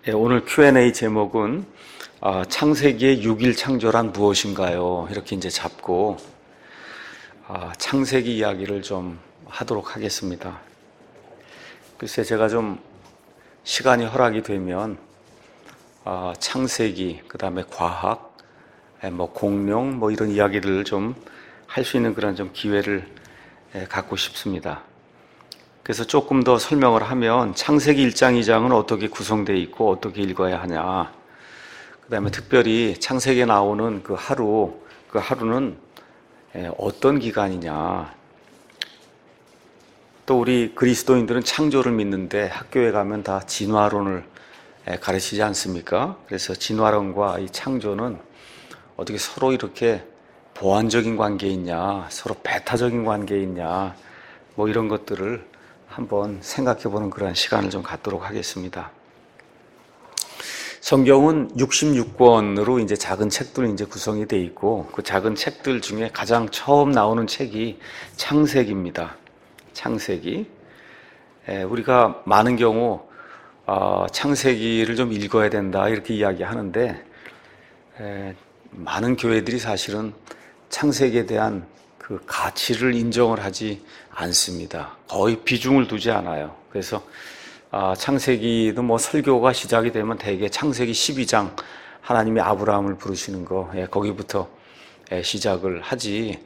오늘 Q&A 제목은 창세기의 6일 창조란 무엇인가요? 이렇게 이제 잡고 창세기 이야기를 좀 하도록 하겠습니다. 글쎄 제가 좀 시간이 허락이 되면 창세기, 그 다음에 과학, 공룡 이런 이야기를 좀 할 수 있는 그런 좀 기회를 갖고 싶습니다. 그래서 조금 더 설명을 하면 창세기 1장, 2장은 어떻게 구성되어 있고 어떻게 읽어야 하냐, 그 다음에 특별히 창세기에 나오는 그 하루는 어떤 기간이냐, 또 우리 그리스도인들은 창조를 믿는데 학교에 가면 다 진화론을 가르치지 않습니까? 그래서 진화론과 이 창조는 어떻게 서로 이렇게 보완적인 관계에 있냐, 서로 배타적인 관계에 있냐, 이런 것들을 한번 생각해 보는 그런 시간을 좀 갖도록 하겠습니다. 성경은 66권으로 이제 작은 책들이 이제 구성이 되어 있고, 그 작은 책들 중에 가장 처음 나오는 책이 창세기입니다. 창세기. 우리가 많은 경우 창세기를 좀 읽어야 된다 이렇게 이야기하는데, 많은 교회들이 사실은 창세기에 대한 그 가치를 인정을 하지 않습니다. 거의 비중을 두지 않아요. 그래서 창세기도 설교가 시작이 되면 대개 창세기 12장 하나님이 아브라함을 부르시는 거, 거기부터 시작을 하지,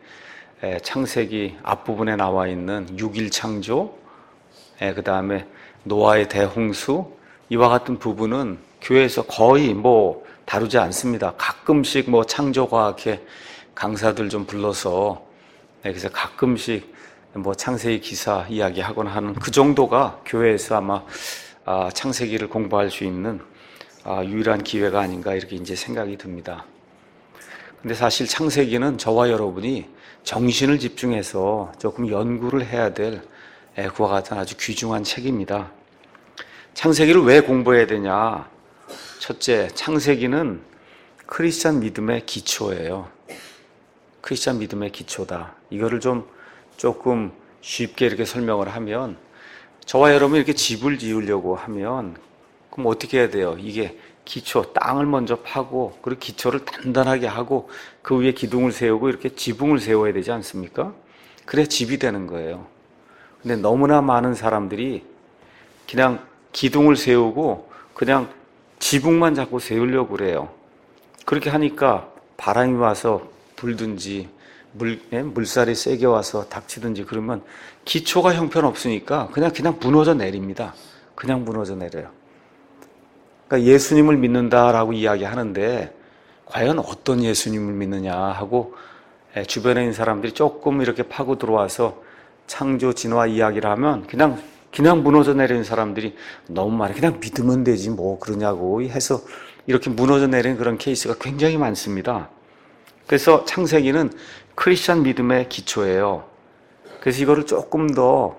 창세기 앞부분에 나와 있는 6일 창조, 그 다음에 노아의 대홍수, 이와 같은 부분은 교회에서 거의 다루지 않습니다. 가끔씩 창조과학회 강사들 좀 불러서, 그래서 가끔씩 창세기 기사 이야기하거나 하는 그 정도가 교회에서 아마 창세기를 공부할 수 있는 유일한 기회가 아닌가 이렇게 이제 생각이 듭니다. 근데 사실 창세기는 저와 여러분이 정신을 집중해서 조금 연구를 해야 될 그와 같은 아주 귀중한 책입니다. 창세기를 왜 공부해야 되냐? 첫째, 창세기는 크리스찬 믿음의 기초예요. 크리스찬 믿음의 기초다. 이거를 조금 쉽게 이렇게 설명을 하면, 저와 여러분이 이렇게 집을 지으려고 하면 그럼 어떻게 해야 돼요? 이게 기초, 땅을 먼저 파고, 그리고 기초를 단단하게 하고 그 위에 기둥을 세우고 이렇게 지붕을 세워야 되지 않습니까? 그래야 집이 되는 거예요. 근데 너무나 많은 사람들이 그냥 기둥을 세우고 그냥 지붕만 자꾸 세우려고 그래요. 그렇게 하니까 바람이 와서 불든지 물살이 세게 와서 닥치든지 그러면 기초가 형편없으니까 그냥 무너져 내립니다. 그냥 무너져 내려요. 그러니까 예수님을 믿는다라고 이야기하는데 과연 어떤 예수님을 믿느냐 하고 주변에 있는 사람들이 조금 이렇게 파고 들어와서 창조 진화 이야기를 하면 그냥 무너져 내리는 사람들이 너무 많아요. 그냥 믿으면 되지 그러냐고 해서 이렇게 무너져 내리는 그런 케이스가 굉장히 많습니다. 그래서 창세기는 크리스찬 믿음의 기초예요. 그래서 이거를 조금 더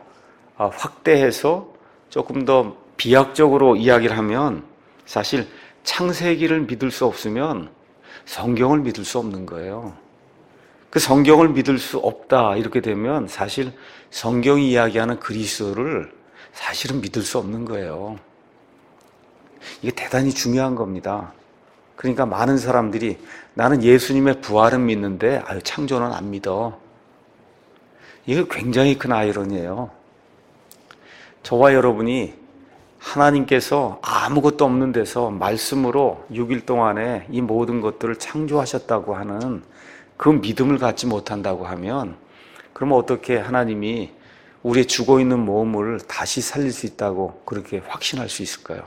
확대해서 조금 더 비약적으로 이야기를 하면, 사실 창세기를 믿을 수 없으면 성경을 믿을 수 없는 거예요. 그 성경을 믿을 수 없다 이렇게 되면 사실 성경이 이야기하는 그리스도를 사실은 믿을 수 없는 거예요. 이게 대단히 중요한 겁니다. 그러니까 많은 사람들이 나는 예수님의 부활은 믿는데 창조는 안 믿어. 이게 굉장히 큰 아이러니예요. 저와 여러분이 하나님께서 아무것도 없는 데서 말씀으로 6일 동안에 이 모든 것들을 창조하셨다고 하는 그 믿음을 갖지 못한다고 하면, 그러면 어떻게 하나님이 우리의 죽어 있는 몸을 다시 살릴 수 있다고 그렇게 확신할 수 있을까요?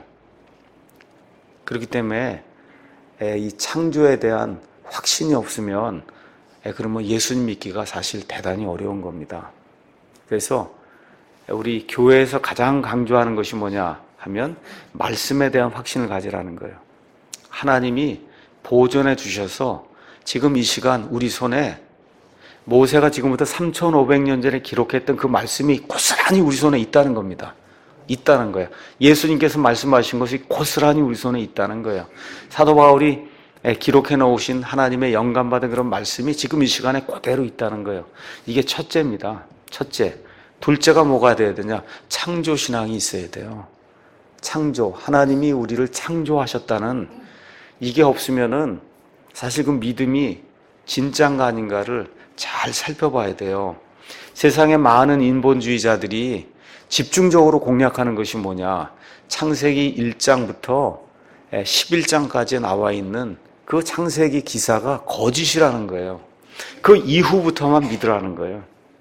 그렇기 때문에 이 창조에 대한 확신이 없으면 그러면 예수님 믿기가 사실 대단히 어려운 겁니다. 그래서 우리 교회에서 가장 강조하는 것이 뭐냐 하면 말씀에 대한 확신을 가지라는 거예요. 하나님이 보존해 주셔서 지금 이 시간 우리 손에 모세가 지금부터 3,500년 전에 기록했던 그 말씀이 고스란히 우리 손에 있다는 겁니다. 있다는 거예요. 예수님께서 말씀하신 것이 고스란히 우리 손에 있다는 거예요. 사도 바울이 기록해 놓으신 하나님의 영감받은 그런 말씀이 지금 이 시간에 그대로 있다는 거예요. 이게 첫째입니다. 첫째. 둘째가 뭐가 돼야 되냐? 창조신앙이 있어야 돼요. 창조, 하나님이 우리를 창조하셨다는 이게 없으면은 사실 그 믿음이 진짜인가 아닌가를 잘 살펴봐야 돼요. 세상의 많은 인본주의자들이 집중적으로 공략하는 것이 뭐냐? 창세기 1장부터 11장까지 나와 있는 그 창세기 기사가 거짓이라는 거예요. 그 이후부터만 믿으라는 거예요.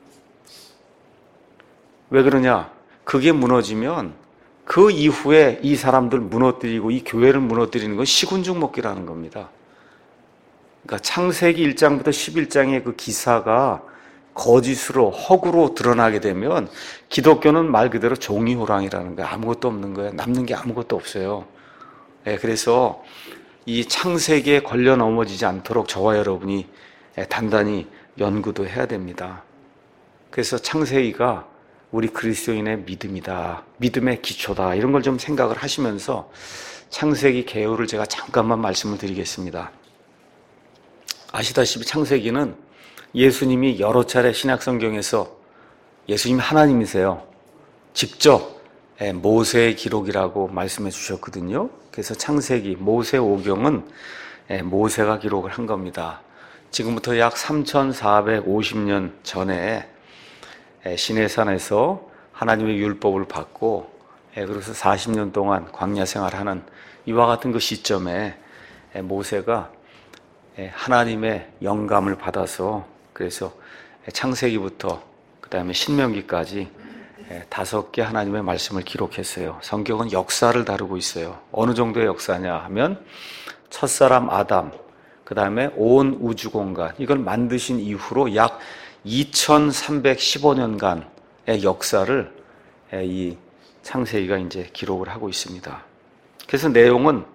왜 그러냐? 그게 무너지면 그 이후에 이 사람들 무너뜨리고 이 교회를 무너뜨리는 건 시군죽 먹기라는 겁니다. 그러니까 창세기 1장부터 11장의 그 기사가 거짓으로 허구로 드러나게 되면 기독교는 말 그대로 종이호랑이라는 거예요. 아무것도 없는 거예요. 남는 게 아무것도 없어요. 그래서 이 창세기에 걸려 넘어지지 않도록 저와 여러분이 단단히 연구도 해야 됩니다. 그래서 창세기가 우리 그리스도인의 믿음이다, 믿음의 기초다, 이런 걸 좀 생각을 하시면서 창세기 개요를 제가 잠깐만 말씀을 드리겠습니다. 아시다시피 창세기는 예수님이 여러 차례 신약성경에서, 예수님이 하나님이세요, 직접 모세의 기록이라고 말씀해 주셨거든요. 그래서 창세기, 모세오경은 모세가 기록을 한 겁니다. 지금부터 약 3450년 전에 시내산에서 하나님의 율법을 받고 그래서 40년 동안 광야 생활하는 이와 같은 그 시점에 모세가 하나님의 영감을 받아서 그래서 창세기부터 그 다음에 신명기까지 5개 하나님의 말씀을 기록했어요. 성경은 역사를 다루고 있어요. 어느 정도의 역사냐 하면 첫사람 아담, 그 다음에 온 우주공간, 이걸 만드신 이후로 약 2315년간의 역사를 이 창세기가 이제 기록을 하고 있습니다. 그래서 내용은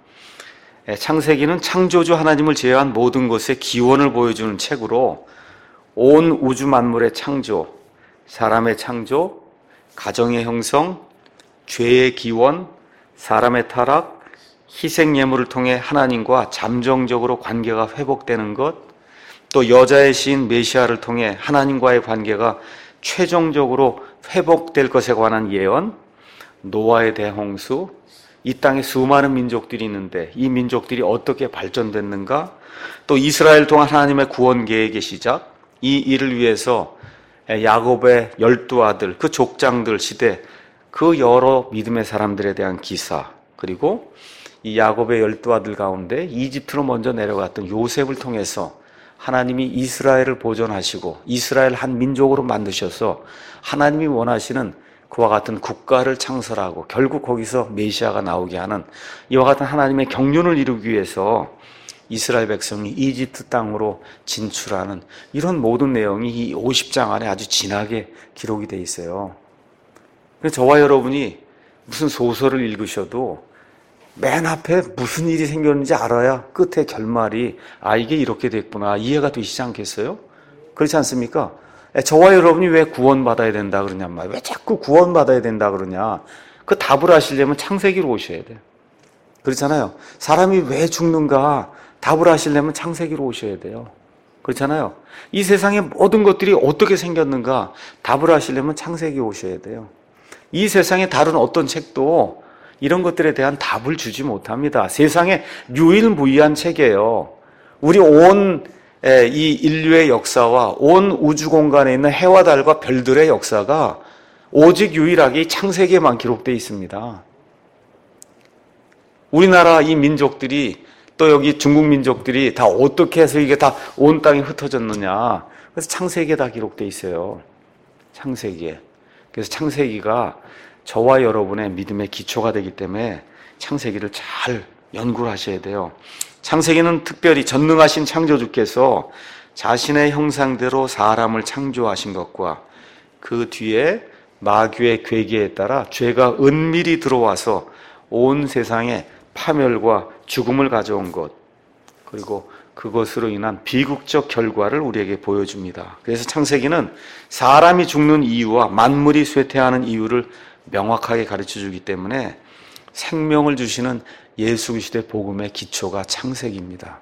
창세기는 창조주 하나님을 제외한 모든 것의 기원을 보여주는 책으로 온 우주 만물의 창조, 사람의 창조, 가정의 형성, 죄의 기원, 사람의 타락, 희생 예물을 통해 하나님과 잠정적으로 관계가 회복되는 것, 또 여자의 시인 메시아를 통해 하나님과의 관계가 최종적으로 회복될 것에 관한 예언, 노아의 대홍수, 이 땅에 수많은 민족들이 있는데 이 민족들이 어떻게 발전됐는가, 또 이스라엘 동안 하나님의 구원 계획의 시작, 이 일을 위해서 야곱의 12아들, 그 족장들 시대, 그 여러 믿음의 사람들에 대한 기사, 그리고 이 야곱의 12아들 가운데 이집트로 먼저 내려갔던 요셉을 통해서 하나님이 이스라엘을 보존하시고 이스라엘 한 민족으로 만드셔서 하나님이 원하시는 그와 같은 국가를 창설하고 결국 거기서 메시아가 나오게 하는 이와 같은 하나님의 경륜을 이루기 위해서 이스라엘 백성이 이집트 땅으로 진출하는 이런 모든 내용이 이 50장 안에 아주 진하게 기록이 되어 있어요. 그래서 저와 여러분이 무슨 소설을 읽으셔도 맨 앞에 무슨 일이 생겼는지 알아야 끝에 결말이 이게 이렇게 됐구나 이해가 되시지 않겠어요? 그렇지 않습니까? 저와 여러분이 왜 구원받아야 된다 그러냐 말이에요. 왜 자꾸 구원받아야 된다 그러냐. 그 답을 하시려면 창세기로 오셔야 돼요. 그렇잖아요. 사람이 왜 죽는가 답을 하시려면 창세기로 오셔야 돼요. 그렇잖아요. 이 세상의 모든 것들이 어떻게 생겼는가 답을 하시려면 창세기에 오셔야 돼요. 이 세상의 다른 어떤 책도 이런 것들에 대한 답을 주지 못합니다. 세상에 유일무이한 책이에요. 우리 온 이 인류의 역사와 온 우주 공간에 있는 해와 달과 별들의 역사가 오직 유일하게 창세기에만 기록되어 있습니다. 우리나라 이 민족들이 또 여기 중국 민족들이 다 어떻게 해서 이게 다 온 땅에 흩어졌느냐. 그래서 창세기에 다 기록되어 있어요. 창세기에. 그래서 창세기가 저와 여러분의 믿음의 기초가 되기 때문에 창세기를 잘 연구를 하셔야 돼요. 창세기는 특별히 전능하신 창조주께서 자신의 형상대로 사람을 창조하신 것과 그 뒤에 마귀의 괴계에 따라 죄가 은밀히 들어와서 온 세상에 파멸과 죽음을 가져온 것, 그리고 그것으로 인한 비극적 결과를 우리에게 보여줍니다. 그래서 창세기는 사람이 죽는 이유와 만물이 쇠퇴하는 이유를 명확하게 가르쳐주기 때문에 생명을 주시는 예수 그리스도의 복음의 기초가 창세기입니다.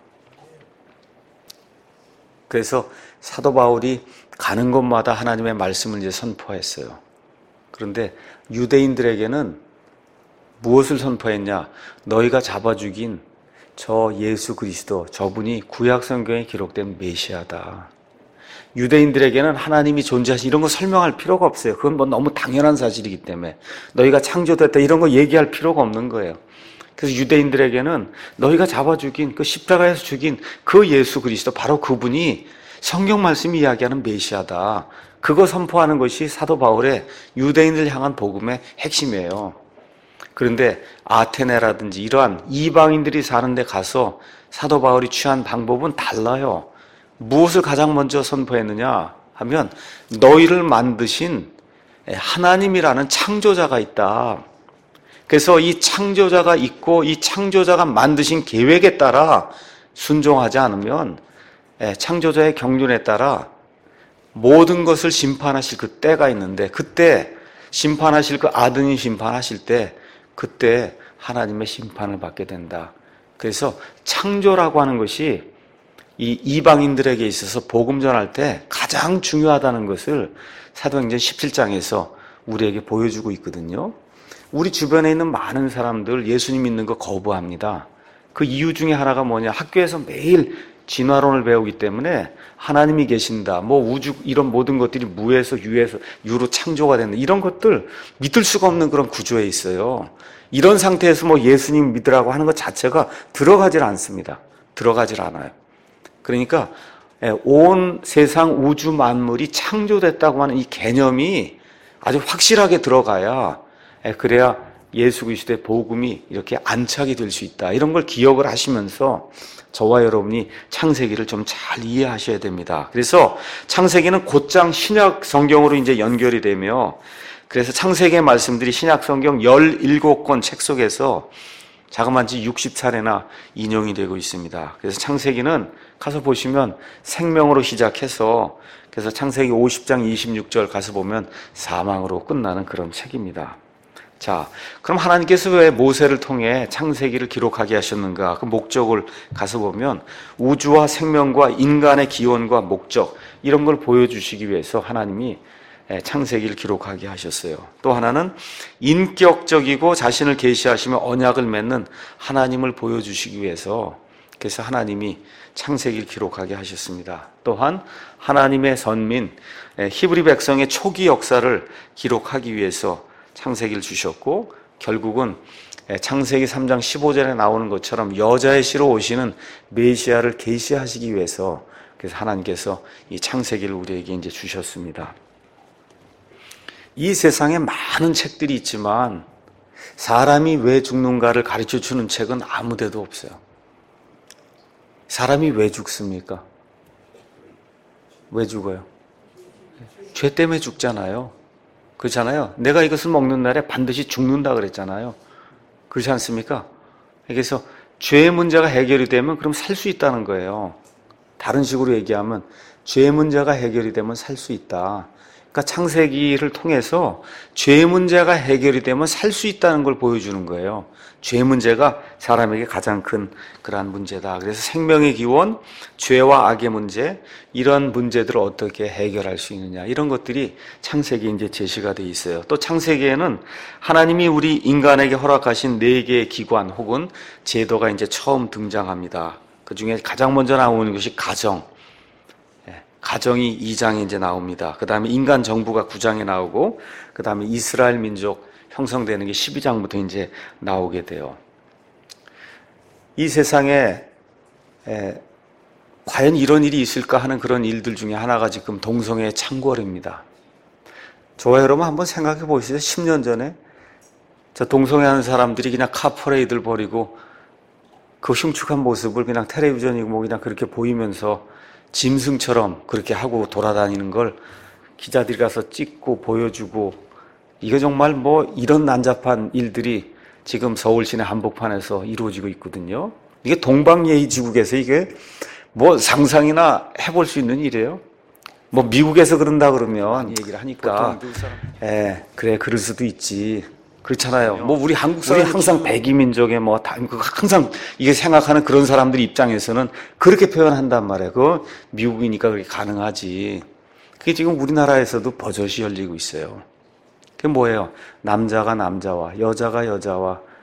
그래서 사도 바울이 가는 곳마다 하나님의 말씀을 이제 선포했어요. 그런데 유대인들에게는 무엇을 선포했냐? 너희가 잡아 죽인 저 예수 그리스도, 저분이 구약 성경에 기록된 메시아다. 유대인들에게는 하나님이 존재하신 이런 거 설명할 필요가 없어요. 그건 뭐 너무 당연한 사실이기 때문에. 너희가 창조됐다 이런 거 얘기할 필요가 없는 거예요. 그래서 유대인들에게는 너희가 잡아 죽인 그 십자가에서 죽인 그 예수 그리스도, 바로 그분이 성경 말씀이 이야기하는 메시아다. 그거 선포하는 것이 사도 바울의 유대인들 향한 복음의 핵심이에요. 그런데 아테네라든지 이러한 이방인들이 사는 데 가서 사도 바울이 취한 방법은 달라요. 무엇을 가장 먼저 선포했느냐 하면 너희를 만드신 하나님이라는 창조자가 있다. 그래서 이 창조자가 있고 이 창조자가 만드신 계획에 따라 순종하지 않으면 창조자의 경륜에 따라 모든 것을 심판하실 그 때가 있는데, 그때 심판하실 그 아드님 심판하실 때 그때 하나님의 심판을 받게 된다. 그래서 창조라고 하는 것이 이 이방인들에게 있어서 복음 전할 때 가장 중요하다는 것을 사도행전 17장에서 우리에게 보여주고 있거든요. 우리 주변에 있는 많은 사람들 예수님 믿는 거 거부합니다. 그 이유 중에 하나가 뭐냐? 학교에서 매일 진화론을 배우기 때문에 하나님이 계신다, 뭐 우주 이런 모든 것들이 무에서 유로 창조가 된다, 이런 것들 믿을 수가 없는 그런 구조에 있어요. 이런 상태에서 뭐 예수님 믿으라고 하는 것 자체가 들어가질 않습니다. 들어가질 않아요. 그러니까 온 세상 우주 만물이 창조됐다고 하는 이 개념이 아주 확실하게 들어가야, 그래야 예수 그리스도의 복음이 이렇게 안착이 될 수 있다. 이런 걸 기억을 하시면서 저와 여러분이 창세기를 좀 잘 이해하셔야 됩니다. 그래서 창세기는 곧장 신약 성경으로 이제 연결이 되며, 그래서 창세기의 말씀들이 신약 성경 17권 책 속에서 자그마치 60차례나 인용이 되고 있습니다. 그래서 창세기는 가서 보시면 생명으로 시작해서, 그래서 창세기 50장 26절 가서 보면 사망으로 끝나는 그런 책입니다. 자, 그럼 하나님께서 왜 모세를 통해 창세기를 기록하게 하셨는가? 그 목적을 가서 보면 우주와 생명과 인간의 기원과 목적, 이런 걸 보여주시기 위해서 하나님이 창세기를 기록하게 하셨어요. 또 하나는 인격적이고 자신을 계시하시며 언약을 맺는 하나님을 보여주시기 위해서, 그래서 하나님이 창세기를 기록하게 하셨습니다. 또한 하나님의 선민 히브리 백성의 초기 역사를 기록하기 위해서 창세기를 주셨고, 결국은 창세기 3장 15절에 나오는 것처럼 여자의 씨로 오시는 메시아를 계시하시기 위해서, 그래서 하나님께서 이 창세기를 우리에게 이제 주셨습니다. 이 세상에 많은 책들이 있지만 사람이 왜 죽는가를 가르쳐 주는 책은 아무 데도 없어요. 사람이 왜 죽습니까? 왜 죽어요? 죄 때문에 죽잖아요. 그렇잖아요. 내가 이것을 먹는 날에 반드시 죽는다 그랬잖아요. 그렇지 않습니까? 그래서 죄의 문제가 해결이 되면 그럼 살 수 있다는 거예요. 다른 식으로 얘기하면 죄의 문제가 해결이 되면 살 수 있다. 그러니까 창세기를 통해서 죄의 문제가 해결이 되면 살 수 있다는 걸 보여주는 거예요. 죄의 문제가 사람에게 가장 큰 그러한 문제다. 그래서 생명의 기원, 죄와 악의 문제, 이런 문제들을 어떻게 해결할 수 있느냐, 이런 것들이 창세기에 이제 제시가 돼 있어요. 또 창세기에는 하나님이 우리 인간에게 허락하신 4개의 기관 혹은 제도가 이제 처음 등장합니다. 그 중에 가장 먼저 나오는 것이 가정. 가정이 2장에 이제 나옵니다. 그 다음에 인간 정부가 9장에 나오고, 그 다음에 이스라엘 민족 형성되는 게 12장부터 이제 나오게 돼요. 이 세상에 과연 이런 일이 있을까 하는 그런 일들 중에 하나가 지금 동성애 창궐입니다. 저와 여러분 한번 생각해 보시죠. 10년 전에 저 동성애하는 사람들이 그냥 카퍼레이드를 벌이고 그 흉측한 모습을 그냥 텔레비전이고 뭐 그냥 그렇게 보이면서 짐승처럼 그렇게 하고 돌아다니는 걸 기자들이 가서 찍고 보여주고, 이게 정말 뭐 이런 난잡한 일들이 지금 서울 시내 한복판에서 이루어지고 있거든요. 이게 동방예의지국에서 이게 뭐 상상이나 해볼 수 있는 일이에요. 뭐 미국에서 그런다 그러면 얘기를 하니까 그래 그럴 수도 있지. 그렇잖아요. 뭐 우리 한국 사람 항상 백이민족의 뭐 항상 이게 생각하는 그런 사람들 입장에서는 그렇게 표현한단 말이에요. 그거 미국이니까 그렇게 가능하지. 그게 지금 우리나라에서도 버젓이 열리고 있어요. 그게 뭐예요? 남자가 남자와 여자가 여자와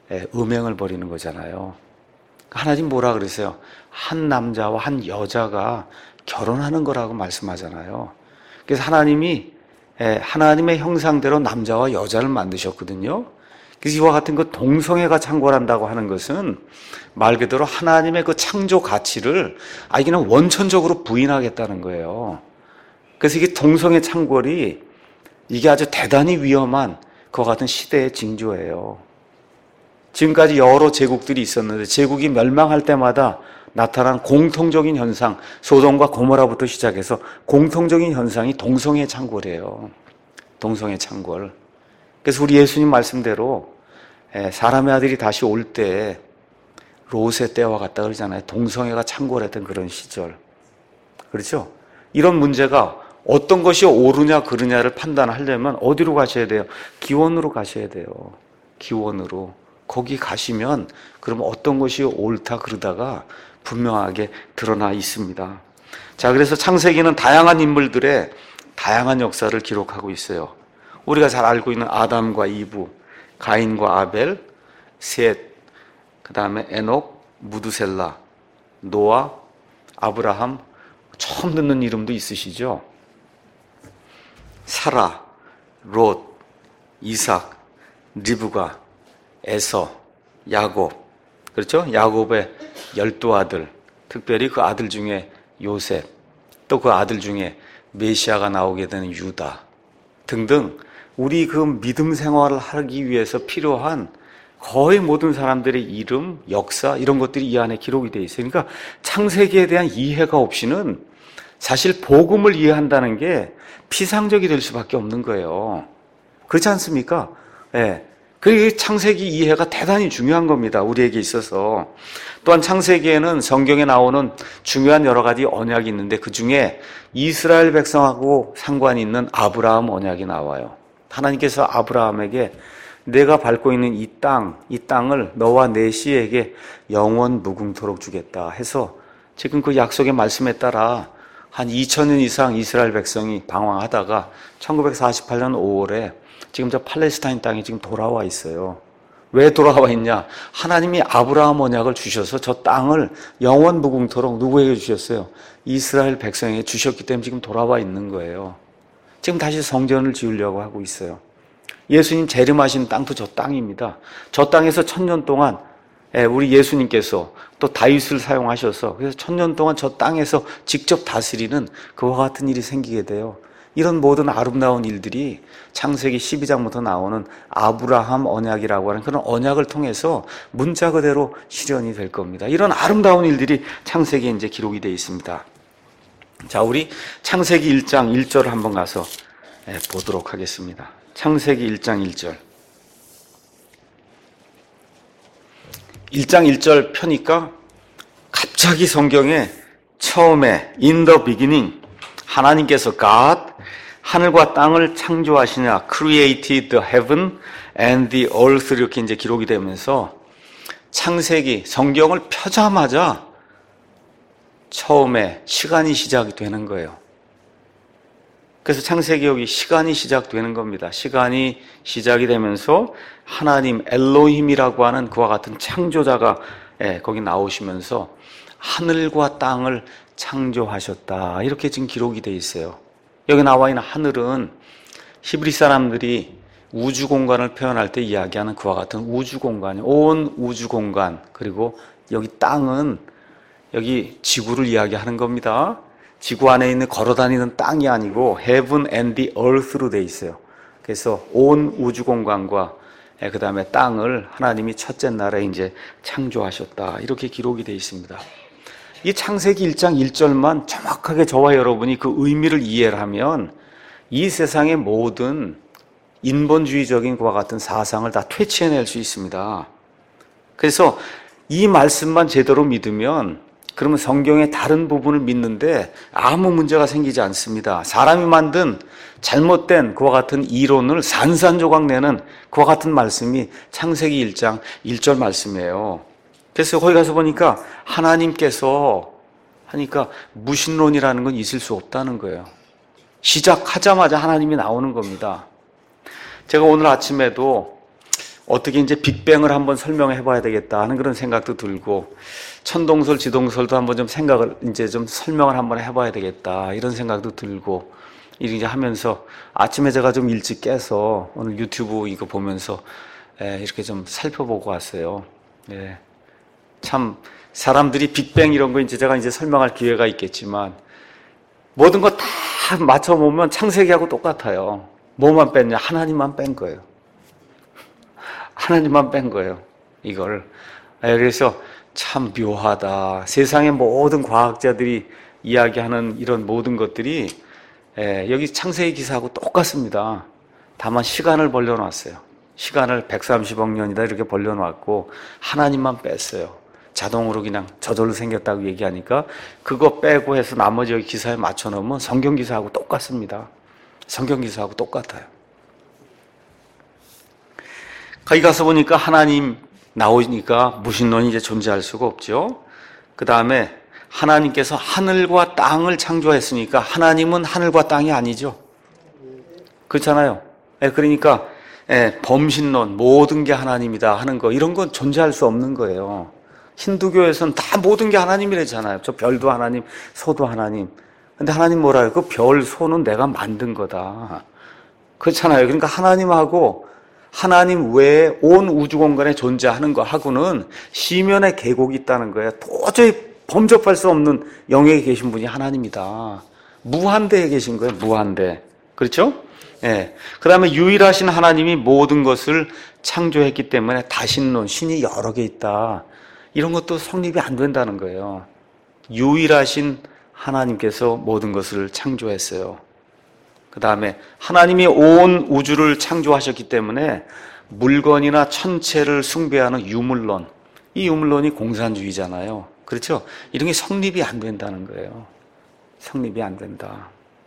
음행을 벌이는 거잖아요. 하나님 뭐라 그러세요? 한 남자와 한 여자가 결혼하는 거라고 말씀하잖아요. 그래서 하나님이 하나님의 형상대로 남자와 여자를 만드셨거든요. 그래서 이와 같은 그 동성애가 창궐한다고 하는 것은 말 그대로 하나님의 그 창조 가치를 그냥 원천적으로 부인하겠다는 거예요. 그래서 이게 동성애 창궐이 이게 아주 대단히 위험한 그와 같은 시대의 징조예요. 지금까지 여러 제국들이 있었는데 제국이 멸망할 때마다 나타난 공통적인 현상, 소돔과 고모라부터 시작해서 공통적인 현상이 동성애 창궐이에요. 동성애 창궐. 그래서 우리 예수님 말씀대로 사람의 아들이 다시 올 때 롯의 때와 같다 그러잖아요. 동성애가 창궐했던 그런 시절. 그렇죠? 이런 문제가 어떤 것이 옳으냐 그르냐를 판단하려면 어디로 가셔야 돼요? 기원으로 가셔야 돼요. 기원으로. 거기 가시면 그러면 어떤 것이 옳다 그러다가 분명하게 드러나 있습니다. 자, 그래서 창세기는 다양한 인물들의 다양한 역사를 기록하고 있어요. 우리가 잘 알고 있는 아담과 이브, 가인과 아벨, 셋, 그 다음에 에녹, 무두셀라, 노아, 아브라함, 처음 듣는 이름도 있으시죠? 사라, 롯, 이삭, 리브가, 에서, 야곱, 그렇죠? 야곱의 12아들, 특별히 그 아들 중에 요셉, 또 그 아들 중에 메시아가 나오게 되는 유다 등등 우리 그 믿음 생활을 하기 위해서 필요한 거의 모든 사람들의 이름, 역사 이런 것들이 이 안에 기록이 되어 있어요. 그러니까 창세기에 대한 이해가 없이는 사실 복음을 이해한다는 게 피상적이 될 수밖에 없는 거예요. 그렇지 않습니까? 예. 그 창세기 이해가 대단히 중요한 겁니다. 우리에게 있어서. 또한 창세기에는 성경에 나오는 중요한 여러 가지 언약이 있는데 그 중에 이스라엘 백성하고 상관이 있는 아브라함 언약이 나와요. 하나님께서 아브라함에게 내가 밟고 있는 이 땅을 너와 내 씨에게 영원 무궁토록 주겠다 해서 지금 그 약속의 말씀에 따라 한 2000년 이상 이스라엘 백성이 방황하다가 1948년 5월에 지금 저 팔레스타인 땅에 지금 돌아와 있어요. 왜 돌아와 있냐? 하나님이 아브라함 언약을 주셔서 저 땅을 영원 무궁토록 누구에게 주셨어요? 이스라엘 백성에게 주셨기 때문에 지금 돌아와 있는 거예요. 지금 다시 성전을 지으려고 하고 있어요. 예수님 재림하신 땅도 저 땅입니다. 저 땅에서 1000년 동안 우리 예수님께서 또 다윗을 사용하셔서 그래서 1000년 동안 저 땅에서 직접 다스리는 그와 같은 일이 생기게 돼요. 이런 모든 아름다운 일들이 창세기 12장부터 나오는 아브라함 언약이라고 하는 그런 언약을 통해서 문자 그대로 실현이 될 겁니다. 이런 아름다운 일들이 창세기에 이제 기록이 되어 있습니다. 자, 우리 창세기 1장 1절을 한번 가서 보도록 하겠습니다. 창세기 1장 1절. 1장 1절 펴니까 갑자기 성경에 처음에 in the beginning 하나님께서 God 하늘과 땅을 창조하시냐 created the heaven and the earth 이렇게 이제 기록이 되면서 창세기 성경을 펴자마자 처음에 시간이 시작이 되는 거예요. 그래서 창세기 여기 시간이 시작되는 겁니다. 시간이 시작이 되면서 하나님 엘로힘이라고 하는 그와 같은 창조자가 거기 나오시면서 하늘과 땅을 창조하셨다. 이렇게 지금 기록이 되어 있어요. 여기 나와 있는 하늘은 히브리 사람들이 우주 공간을 표현할 때 이야기하는 그와 같은 우주 공간, 온 우주 공간, 그리고 여기 땅은 여기 지구를 이야기하는 겁니다. 지구 안에 있는 걸어다니는 땅이 아니고 heaven and the earth로 되어 있어요. 그래서 온 우주 공간과 그 다음에 땅을 하나님이 첫째 날에 이제 창조하셨다. 이렇게 기록이 되어 있습니다. 이 창세기 1장 1절만 정확하게 저와 여러분이 그 의미를 이해를 하면 이 세상의 모든 인본주의적인 그와 같은 사상을 다 퇴치해낼 수 있습니다. 그래서 이 말씀만 제대로 믿으면 그러면 성경의 다른 부분을 믿는데 아무 문제가 생기지 않습니다. 사람이 만든 잘못된 그와 같은 이론을 산산조각 내는 그와 같은 말씀이 창세기 1장 1절 말씀이에요. 그래서 거기 가서 보니까 하나님께서 하니까 무신론이라는 건 있을 수 없다는 거예요. 시작하자마자 하나님이 나오는 겁니다. 제가 오늘 아침에도 어떻게 이제 빅뱅을 한번 설명해 봐야 되겠다 하는 그런 생각도 들고, 천동설, 지동설도 한번 좀 생각을, 이제 좀 설명을 한번 해 봐야 되겠다 이런 생각도 들고, 이렇게 하면서 아침에 제가 좀 일찍 깨서 오늘 유튜브 이거 보면서 이렇게 좀 살펴보고 왔어요. 예. 참 사람들이 빅뱅 이런 거 이제 제가 이제 설명할 기회가 있겠지만, 모든 거 다 맞춰보면 창세기하고 똑같아요. 뭐만 뺐냐? 하나님만 뺀 거예요. 하나님만 뺀 거예요, 이걸. 그래서 참 묘하다. 세상의 모든 과학자들이 이야기하는 이런 모든 것들이 여기 창세기 기사하고 똑같습니다. 다만 시간을 벌려놨어요. 시간을 130억 년이다 이렇게 벌려놨고 하나님만 뺐어요. 자동으로 그냥 저절로 생겼다고 얘기하니까 그거 빼고 해서 나머지 여기 기사에 맞춰놓으면 성경 기사하고 똑같습니다. 성경 기사하고 똑같아요. 거기 가서 보니까 하나님 나오니까 무신론이 이제 존재할 수가 없죠. 그 다음에 하나님께서 하늘과 땅을 창조했으니까 하나님은 하늘과 땅이 아니죠. 그렇잖아요. 그러니까 범신론, 모든 게 하나님이다 하는 거, 이런 건 존재할 수 없는 거예요. 힌두교에서는 다 모든 게 하나님이래잖아요. 저 별도 하나님, 소도 하나님. 근데 하나님 뭐라 해요? 그 별, 소는 내가 만든 거다. 그렇잖아요. 그러니까 하나님하고 하나님 외에 온 우주 공간에 존재하는 거하고는 시면의 계곡이 있다는 거예요. 도저히 범접할 수 없는 영역에 계신 분이 하나님이다. 무한대에 계신 거예요. 무한대. 그렇죠? 예. 그 다음에 유일하신 하나님이 모든 것을 창조했기 때문에 다신론, 신이 여러 개 있다. 이런 것도 성립이 안 된다는 거예요. 유일하신 하나님께서 모든 것을 창조했어요. 그 다음에 하나님이 온 우주를 창조하셨기 때문에 물건이나 천체를 숭배하는 유물론, 이 유물론이 공산주의잖아요. 그렇죠? 이런 게 성립이 안 된다는 거예요. 성립이 안 된다.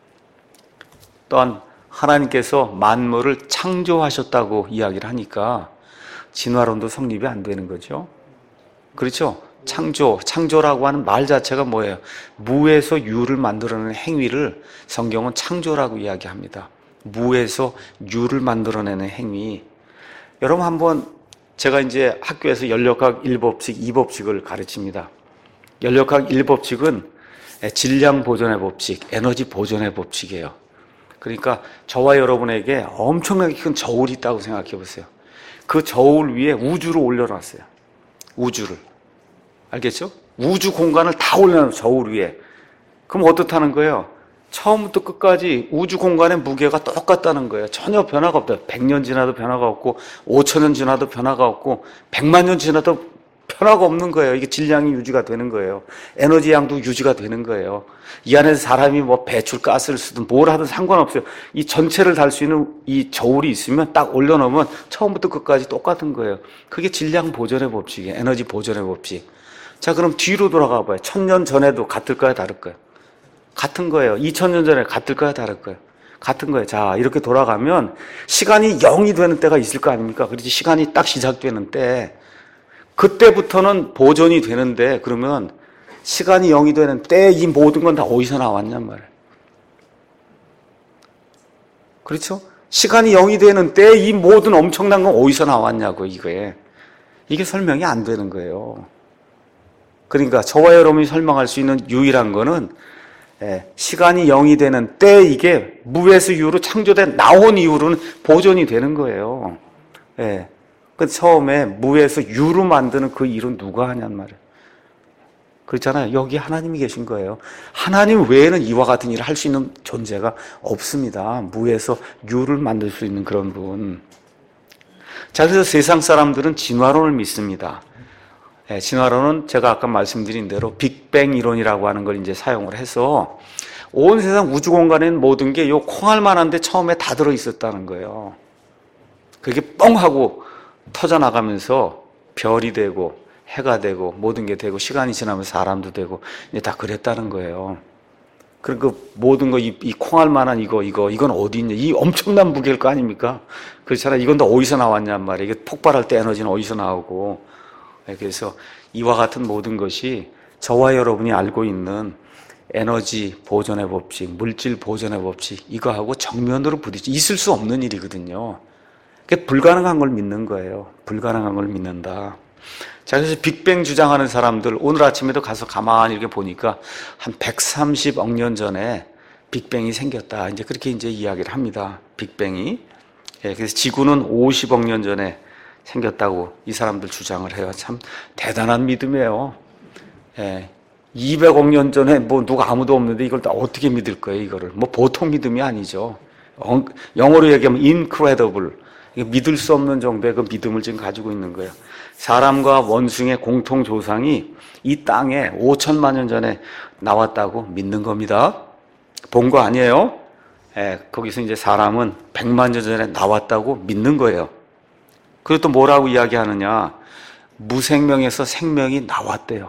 또한 하나님께서 만물을 창조하셨다고 이야기를 하니까 진화론도 성립이 안 되는 거죠. 그렇죠? 창조라고 하는 말 자체가 뭐예요? 무에서 유를 만들어내는 행위를 성경은 창조라고 이야기합니다. 무에서 유를 만들어내는 행위. 여러분 한번 제가 이제 학교에서 연력학 1법칙, 2법칙을 가르칩니다. 연력학 1법칙은 질량 보존의 법칙, 에너지 보존의 법칙이에요. 그러니까 저와 여러분에게 엄청나게 큰 저울이 있다고 생각해 보세요. 그 저울 위에 우주를 올려놨어요. 우주를. 알겠죠? 우주 공간을 다 올려놓은 저울 위에. 그럼 어떻다는 거예요? 처음부터 끝까지 우주 공간의 무게가 똑같다는 거예요. 전혀 변화가 없다. 100년 지나도 변화가 없고 5,000년 지나도 변화가 없고 100만 년 지나도 변화가 없는 거예요. 이게 질량이 유지가 되는 거예요. 에너지 양도 유지가 되는 거예요. 이 안에서 사람이 뭐 배출가스를 쓰든 뭘 하든 상관없어요. 이 전체를 달 수 있는 이 저울이 있으면 딱 올려놓으면 처음부터 끝까지 똑같은 거예요. 그게 질량 보존의 법칙이에요. 에너지 보존의 법칙. 자, 그럼 뒤로 돌아가 봐요. 1000년 전에도 같을까요? 다를까요? 같은 거예요. 2000년 전에 같을까요? 다를까요? 같은 거예요. 자, 이렇게 돌아가면 시간이 0이 되는 때가 있을 거 아닙니까? 그렇지. 시간이 딱 시작되는 때, 그때부터는 보존이 되는데, 그러면 시간이 0이 되는 때 이 모든 건 다 어디서 나왔냔 말이에요. 그렇죠? 시간이 0이 되는 때 이 모든 엄청난 건 어디서 나왔냐고, 이거에. 이게 설명이 안 되는 거예요. 그러니까 저와 여러분이 설명할 수 있는 유일한 거는 시간이 0이 되는 때 이게 무에서 유로 창조된 나온 이후로는 보존이 되는 거예요. 그 처음에 무에서 유로 만드는 그 일은 누가 하냔 말이에요. 그렇잖아요. 여기 하나님이 계신 거예요. 하나님 외에는 이와 같은 일을 할 수 있는 존재가 없습니다. 무에서 유를 만들 수 있는 그런 분. 자, 그래서 세상 사람들은 진화론을 믿습니다. 진화론은 제가 아까 말씀드린 대로 빅뱅 이론이라고 하는 걸 이제 사용을 해서 온 세상 우주 공간에 있는 모든 게 요 콩알 만한데 처음에 다 들어 있었다는 거예요. 그게 뻥 하고 터져 나가면서 별이 되고 해가 되고 모든 게 되고 시간이 지나면 사람도 되고 이제 다 그랬다는 거예요. 그리고 그 모든 거 이 콩알 만한 이건 어디 있냐? 이 엄청난 무게일 거 아닙니까? 그렇잖아요. 이건 다 어디서 나왔냔 말이에요. 이게 폭발할 때 에너지는 어디서 나오고. 그래서 이와 같은 모든 것이 저와 여러분이 알고 있는 에너지 보존의 법칙, 물질 보존의 법칙, 이거하고 정면으로 부딪혀 있을 수 없는 일이거든요. 그게 불가능한 걸 믿는 거예요. 불가능한 걸 믿는다. 자, 그래서 빅뱅 주장하는 사람들, 오늘 아침에도 가서 가만히 이렇게 보니까 한 130억 년 전에 빅뱅이 생겼다. 이제 그렇게 이제 이야기를 합니다. 빅뱅이. 예, 그래서 지구는 50억 년 전에 생겼다고 이 사람들 주장을 해요. 참 대단한 믿음이에요. 예, 200억 년 전에 뭐 누가 아무도 없는데 이걸 다 어떻게 믿을 거예요, 이거를. 뭐 보통 믿음이 아니죠. 영어로 얘기하면 incredible. 믿을 수 없는 정도의 그 믿음을 지금 가지고 있는 거예요. 사람과 원숭이의 공통 조상이 이 땅에 5천만 년 전에 나왔다고 믿는 겁니다. 본 거 아니에요? 예, 거기서 이제 사람은 100만 년 전에 나왔다고 믿는 거예요. 그리고 또 뭐라고 이야기하느냐? 무생명에서 생명이 나왔대요.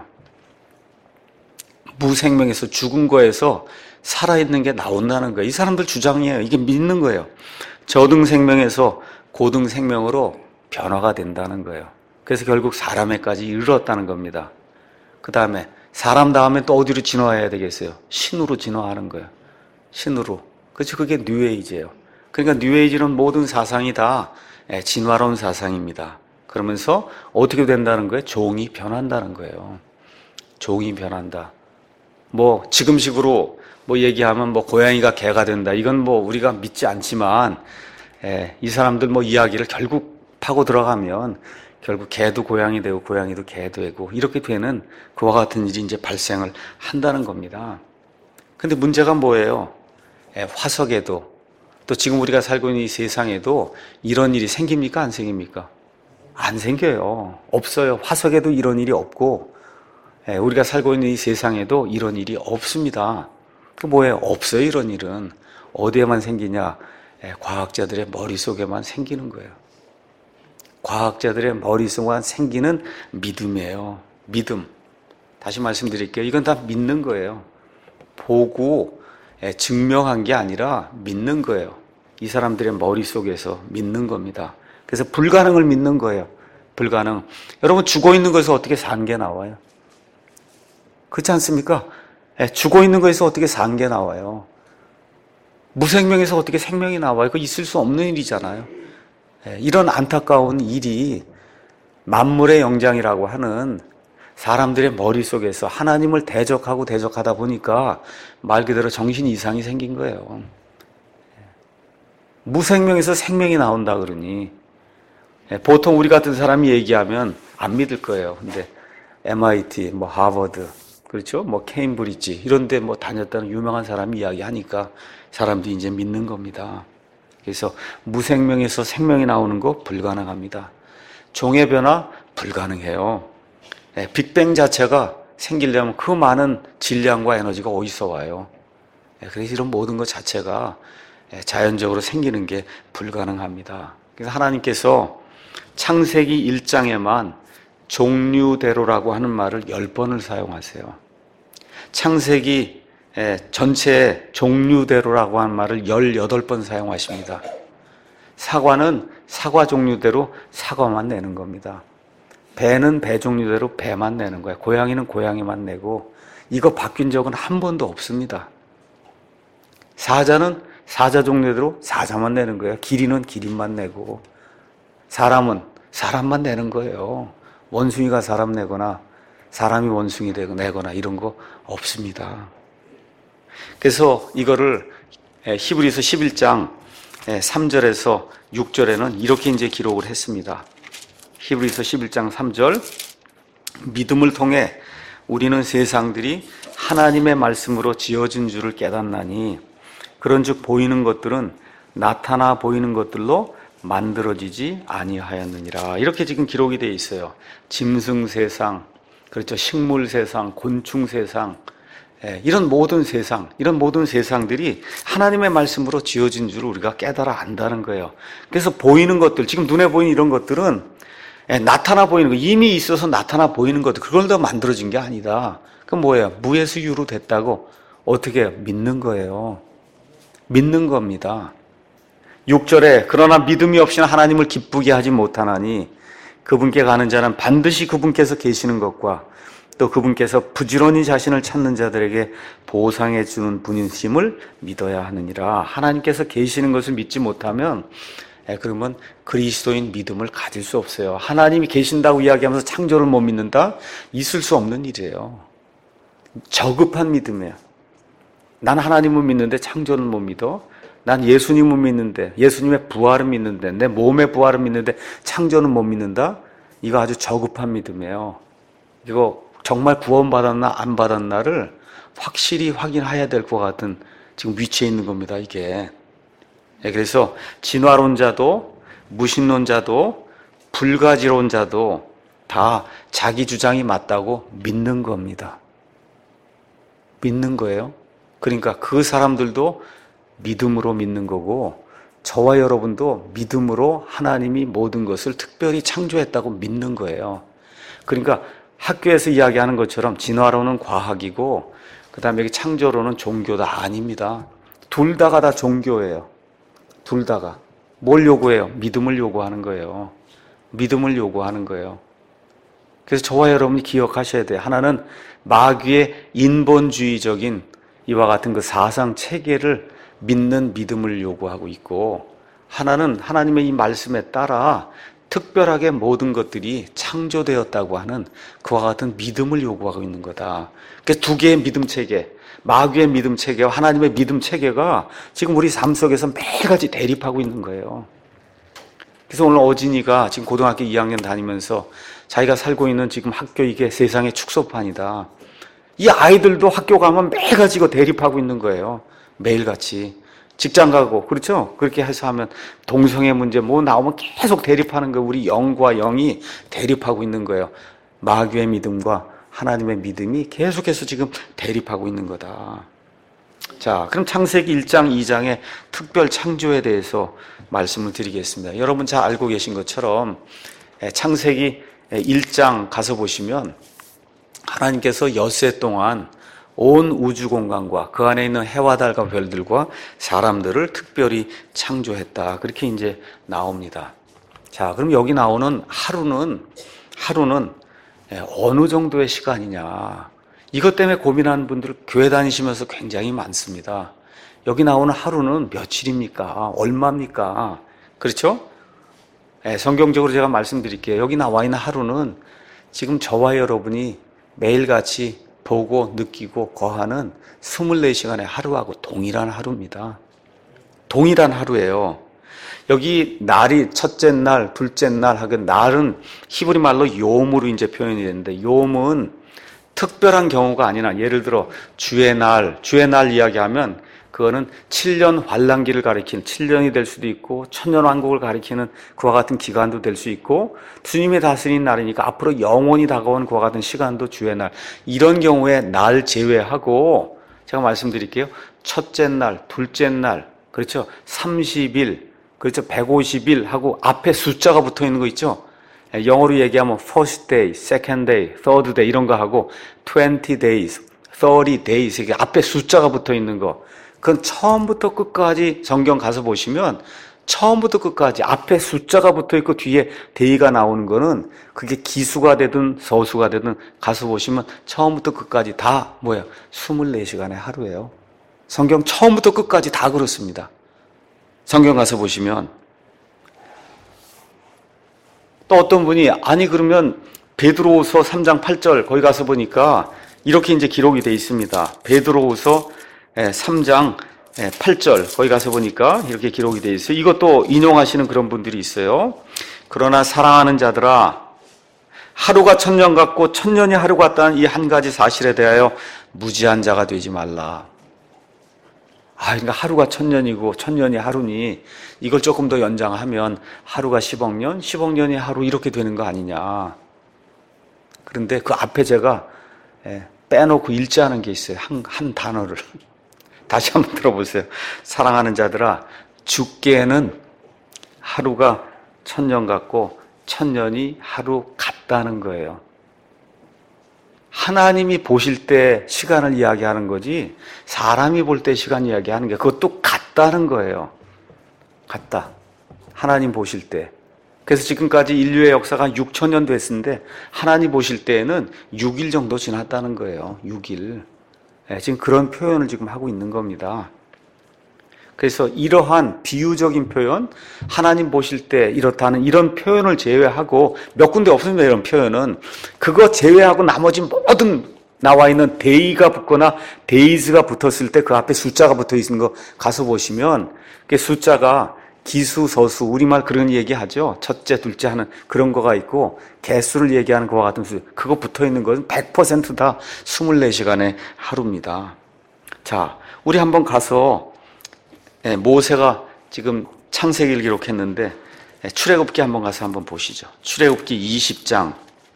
무생명에서 죽은 거에서 살아있는 게 나온다는 거예요. 이 사람들 주장이에요. 이게 믿는 거예요. 저등생명에서 고등생명으로 변화가 된다는 거예요. 그래서 결국 사람에까지 이르렀다는 겁니다. 그 다음에 사람 다음에 또 어디로 진화해야 되겠어요? 신으로 진화하는 거예요. 신으로. 그렇죠. 그게 뉴에이지예요. 그러니까 뉴에이지는 모든 사상이 다 진화론 사상입니다. 그러면서 어떻게 된다는 거예요? 종이 변한다는 거예요. 종이 변한다. 뭐 지금식으로 뭐 얘기하면 뭐 고양이가 개가 된다. 이건 뭐 우리가 믿지 않지만 이 사람들 뭐 이야기를 결국 파고 들어가면 결국 개도 고양이 되고 고양이도 개 되고 이렇게 되는 그와 같은 일이 이제 발생을 한다는 겁니다. 근데 문제가 뭐예요? 화석에도 또 지금 우리가 살고 있는 이 세상에도 이런 일이 생깁니까? 안 생깁니까? 안 생겨요. 없어요. 화석에도 이런 일이 없고 우리가 살고 있는 이 세상에도 이런 일이 없습니다. 그 뭐예요? 없어요. 이런 일은. 어디에만 생기냐? 과학자들의 머릿속에만 생기는 거예요. 과학자들의 머릿속에만 생기는 믿음이에요. 믿음. 다시 말씀드릴게요. 이건 다 믿는 거예요. 보고 증명한 게 아니라 믿는 거예요. 이 사람들의 머릿속에서 믿는 겁니다. 그래서 불가능을 믿는 거예요. 불가능. 여러분 죽어 있는 것에서 어떻게 산 게 나와요? 그렇지 않습니까? 죽어 있는 것에서 어떻게 산 게 나와요? 무생명에서 어떻게 생명이 나와요? 그거 있을 수 없는 일이잖아요. 이런 안타까운 일이 만물의 영장이라고 하는 사람들의 머릿속에서 하나님을 대적하고 대적하다 보니까 말 그대로 정신 이상이 생긴 거예요. 무생명에서 생명이 나온다 그러니 보통 우리 같은 사람이 얘기하면 안 믿을 거예요. 근데 MIT, 뭐 하버드, 그렇죠? 뭐 케임브리지 이런 데 뭐 다녔다는 유명한 사람이 이야기하니까 사람들이 이제 믿는 겁니다. 그래서 무생명에서 생명이 나오는 거 불가능합니다. 종의 변화 불가능해요. 빅뱅 자체가 생기려면 그 많은 질량과 에너지가 어디서 와요? 그래서 이런 모든 것 자체가 자연적으로 생기는 게 불가능합니다. 그래서 하나님께서 창세기 1장에만 종류대로라고 하는 말을 10번을 사용하세요. 창세기 전체 종류대로라고 하는 말을 18번 사용하십니다. 사과는 사과 종류대로 사과만 내는 겁니다. 배는 배 종류대로 배만 내는 거예요. 고양이는 고양이만 내고 이거 바뀐 적은 한 번도 없습니다. 사자는 사자 종류대로 사자만 내는 거예요. 기린은 기린만 내고 사람은 사람만 내는 거예요. 원숭이가 사람 내거나 사람이 원숭이 내거나 이런 거 없습니다. 그래서 이거를 히브리서 11장 3절에서 6절에는 이렇게 이제 기록을 했습니다. 히브리서 11장 3절 믿음을 통해 우리는 세상들이 하나님의 말씀으로 지어진 줄을 깨닫나니 그런즉 보이는 것들은 나타나 보이는 것들로 만들어지지 아니하였느니라. 이렇게 지금 기록이 되어 있어요. 짐승 세상, 그렇죠. 식물 세상, 곤충 세상, 이런 모든 세상, 이런 모든 세상들이 하나님의 말씀으로 지어진 줄을 우리가 깨달아 안다는 거예요. 그래서 보이는 것들, 지금 눈에 보이는 이런 것들은 나타나 보이는 거, 이미 있어서 나타나 보이는 것들, 그걸 더 만들어진 게 아니다. 그럼 뭐예요? 무에서 유로 됐다고 어떻게 믿는 거예요? 믿는 겁니다. 6절에 그러나 믿음이 없이는 하나님을 기쁘게 하지 못하나니 그분께 가는 자는 반드시 그분께서 계시는 것과 또 그분께서 부지런히 자신을 찾는 자들에게 보상해 주는 분이심을 믿어야 하느니라. 하나님께서 계시는 것을 믿지 못하면 그러면 그리스도인 믿음을 가질 수 없어요. 하나님이 계신다고 이야기하면서 창조를 못 믿는다? 있을 수 없는 일이에요. 저급한 믿음이에요. 난 하나님을 믿는데 창조는 못 믿어? 난 예수님을 믿는데, 예수님의 부활을 믿는데, 내 몸의 부활을 믿는데 창조는 못 믿는다? 이거 아주 저급한 믿음이에요. 이거 정말 구원받았나 안 받았나를 확실히 확인해야 될 것 같은 지금 위치에 있는 겁니다, 이게. 그래서 진화론자도 무신론자도 불가지론자도 다 자기 주장이 맞다고 믿는 겁니다. 믿는 거예요. 그러니까 그 사람들도 믿음으로 믿는 거고 저와 여러분도 믿음으로 하나님이 모든 것을 특별히 창조했다고 믿는 거예요. 그러니까 학교에서 이야기하는 것처럼 진화론은 과학이고 그 다음에 여기 창조론은 종교다. 아닙니다. 둘 다가 다 종교예요. 둘 다가. 뭘 요구해요? 믿음을 요구하는 거예요. 믿음을 요구하는 거예요. 그래서 저와 여러분이 기억하셔야 돼요. 하나는 마귀의 인본주의적인 이와 같은 그 사상 체계를 믿는 믿음을 요구하고 있고, 하나는 하나님의 이 말씀에 따라 특별하게 모든 것들이 창조되었다고 하는 그와 같은 믿음을 요구하고 있는 거다. 그래서 두 개의 믿음 체계, 마귀의 믿음 체계와 하나님의 믿음 체계가 지금 우리 삶 속에서 매일같이 대립하고 있는 거예요. 그래서 오늘 어진이가 지금 고등학교 2학년 다니면서 자기가 살고 있는 지금 학교, 이게 세상의 축소판이다. 이 아이들도 학교 가면 매일같이 이거 대립하고 있는 거예요. 매일같이. 직장 가고, 그렇죠? 그렇게 해서 하면 동성애 문제 뭐 나오면 계속 대립하는 거예요. 우리 영과 영이 대립하고 있는 거예요. 마귀의 믿음과 하나님의 믿음이 계속해서 지금 대립하고 있는 거다. 자, 그럼 창세기 1장, 2장의 특별 창조에 대해서 말씀을 드리겠습니다. 여러분 잘 알고 계신 것처럼 창세기 1장 가서 보시면 하나님께서 엿새 동안 온 우주 공간과 그 안에 있는 해와 달과 별들과 사람들을 특별히 창조했다. 그렇게 이제 나옵니다. 자, 그럼 여기 나오는 하루는 어느 정도의 시간이냐. 이것 때문에 고민하는 분들 교회 다니시면서 굉장히 많습니다. 여기 나오는 하루는 며칠입니까? 얼마입니까? 그렇죠? 성경적으로 제가 말씀드릴게요. 여기 나와 있는 하루는 지금 저와 여러분이 매일같이 보고 느끼고 거하는 24시간의 하루하고 동일한 하루입니다. 동일한 하루예요. 여기 날이 첫째 날, 둘째 날 하고 날은 히브리 말로 요음으로 이제 표현이 되는데, 요음은 특별한 경우가 아니라 예를 들어 주의 날 이야기하면 그거는 7년 환란기를 가리키는 7년이 될 수도 있고 천년왕국을 가리키는 그와 같은 기간도 될 수 있고, 주님이 다스리는 날이니까 앞으로 영원히 다가온 그와 같은 시간도 주의 날, 이런 경우에 날 제외하고 제가 말씀드릴게요. 첫째 날, 둘째 날, 그렇죠? 30일, 그렇죠? 150일 하고 앞에 숫자가 붙어 있는 거 있죠? 영어로 얘기하면 first day, second day, third day 이런 거 하고 20 days, 30 days 이게 앞에 숫자가 붙어 있는 거, 그건 처음부터 끝까지 성경 가서 보시면 처음부터 끝까지 앞에 숫자가 붙어 있고 뒤에 day가 나오는 거는 그게 기수가 되든 서수가 되든 가서 보시면 처음부터 끝까지 다 뭐예요? 24시간의 하루예요. 성경 처음부터 끝까지 다 그렇습니다. 성경 가서 보시면 또 어떤 분이 아니 그러면 베드로후서 3장 8절 거기 가서 보니까 이렇게 이제 기록이 되어 있습니다. 베드로후서 3장 8절 거기 가서 보니까 이렇게 기록이 되어 있어요. 이것도 인용하시는 그런 분들이 있어요. 그러나 사랑하는 자들아, 하루가 천년 같고 천년이 하루 같다는 이 한 가지 사실에 대하여 무지한 자가 되지 말라. 그러니까 하루가 천년이고 천년이 하루니 이걸 조금 더 연장하면 하루가 10억 년, 10억 년이 하루 이렇게 되는 거 아니냐. 그런데 그 앞에 제가 빼놓고 일제하는 게 있어요. 한 단어를. 다시 한번 들어보세요. 사랑하는 자들아, 주께는 하루가 천년 같고 천년이 하루 같다는 거예요. 하나님이 보실 때 시간을 이야기하는 거지 사람이 볼 때 시간 이야기하는 게 그것도 같다는 거예요. 같다. 하나님 보실 때. 그래서 지금까지 인류의 역사가 6,000년 됐는데 하나님 보실 때에는 6일 정도 지났다는 거예요. 6일. 지금 그런 표현을 지금 하고 있는 겁니다. 그래서 이러한 비유적인 표현, 하나님 보실 때 이렇다는 이런 표현을 제외하고 몇 군데 없습니다. 이런 표현은. 그거 제외하고 나머지 모든 나와 있는 데이가 붙거나 데이즈가 붙었을 때 그 앞에 숫자가 붙어 있는 거 가서 보시면 그 숫자가 기수, 서수, 우리말 그런 얘기하죠. 첫째, 둘째 하는 그런 거가 있고 개수를 얘기하는 거와 같은 수. 그거 붙어 있는 것은 100%다 24시간의 하루입니다. 자, 우리 한번 가서 모세가 지금 창세기를 기록했는데 출애굽기 한번 가서 한번 보시죠. 출애굽기 20장.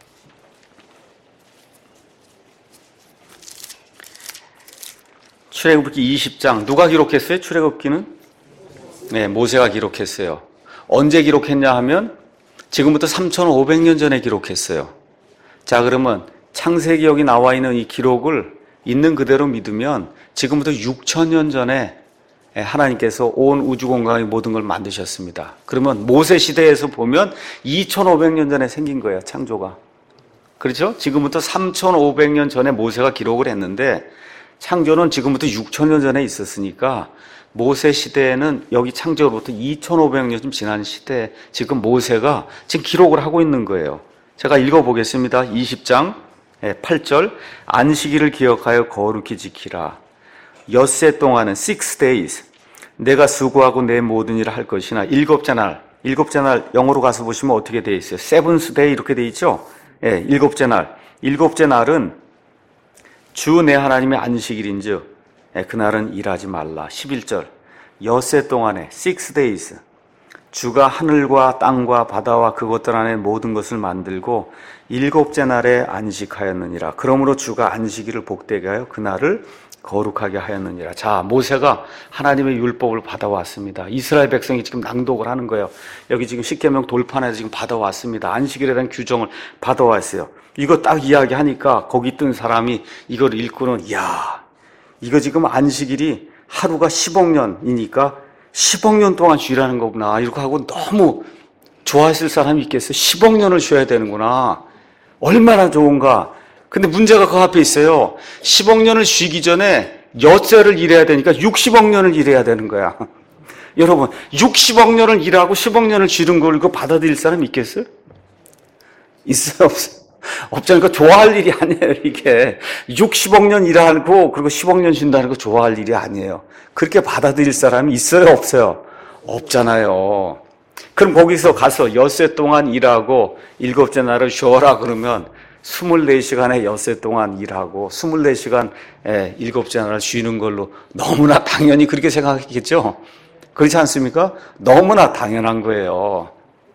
출애굽기 20장 누가 기록했어요? 출애굽기는? 네, 모세가 기록했어요. 언제 기록했냐 하면 지금부터 3,500년 전에 기록했어요. 자, 그러면 창세기 여기 나와 있는 이 기록을 있는 그대로 믿으면 지금부터 6,000년 전에 하나님께서 온 우주 공간의 모든 걸 만드셨습니다. 그러면 모세 시대에서 보면 2,500년 전에 생긴 거예요, 창조가. 그렇죠? 지금부터 3,500년 전에 모세가 기록을 했는데 창조는 지금부터 6,000년 전에 있었으니까 모세 시대에는 여기 창조로부터 2,500년 좀 지난 시대에 지금 모세가 지금 기록을 하고 있는 거예요. 제가 읽어보겠습니다. 20장 8절. 안식일을 기억하여 거룩히 지키라. 엿새 동안은 6 days 내가 수고하고 내 모든 일을 할 것이나 일곱째 날 영어로 가서 보시면 어떻게 되어 있어요? seventh day 이렇게 되어 있죠? 일곱째 날은 주 내 하나님의 안식일인즉 그날은 일하지 말라. 11절. 엿새 동안에 6 days 주가 하늘과 땅과 바다와 그것들 안에 모든 것을 만들고 일곱째 날에 안식하였느니라. 그러므로 주가 안식일을 복되게 하여 그날을 거룩하게 하였느니라. 자, 모세가 하나님의 율법을 받아왔습니다. 이스라엘 백성이 지금 낭독을 하는 거예요. 여기 지금 십계명 돌판에서 지금 받아왔습니다. 안식일에 대한 규정을 받아왔어요. 이거 딱 이야기하니까 거기 뜬 사람이 이걸 읽고는 이거 지금 안식일이 하루가 10억 년이니까 10억 년 동안 쉬라는 거구나. 이렇게 하고 너무 좋아했을 사람이 있겠어요? 10억 년을 쉬어야 되는구나. 얼마나 좋은가. 근데 문제가 그 앞에 있어요. 10억 년을 쉬기 전에 엿새를 일해야 되니까 60억 년을 일해야 되는 거야. 여러분, 60억 년을 일하고 10억 년을 쉬는 걸 이거 받아들일 사람이 있겠어요? 있어요? 없어요? 없잖아요. 좋아할 일이 아니에요, 이게. 60억 년 일하고, 그리고 10억 년 쉰다는 거 좋아할 일이 아니에요. 그렇게 받아들일 사람이 있어요, 없어요? 없잖아요. 그럼 거기서 가서 엿새 동안 일하고, 일곱째 날을 쉬어라 그러면, 24시간에 엿새 동안 일하고, 24시간 일곱째 날을 쉬는 걸로 너무나 당연히 그렇게 생각했겠죠? 그렇지 않습니까? 너무나 당연한 거예요.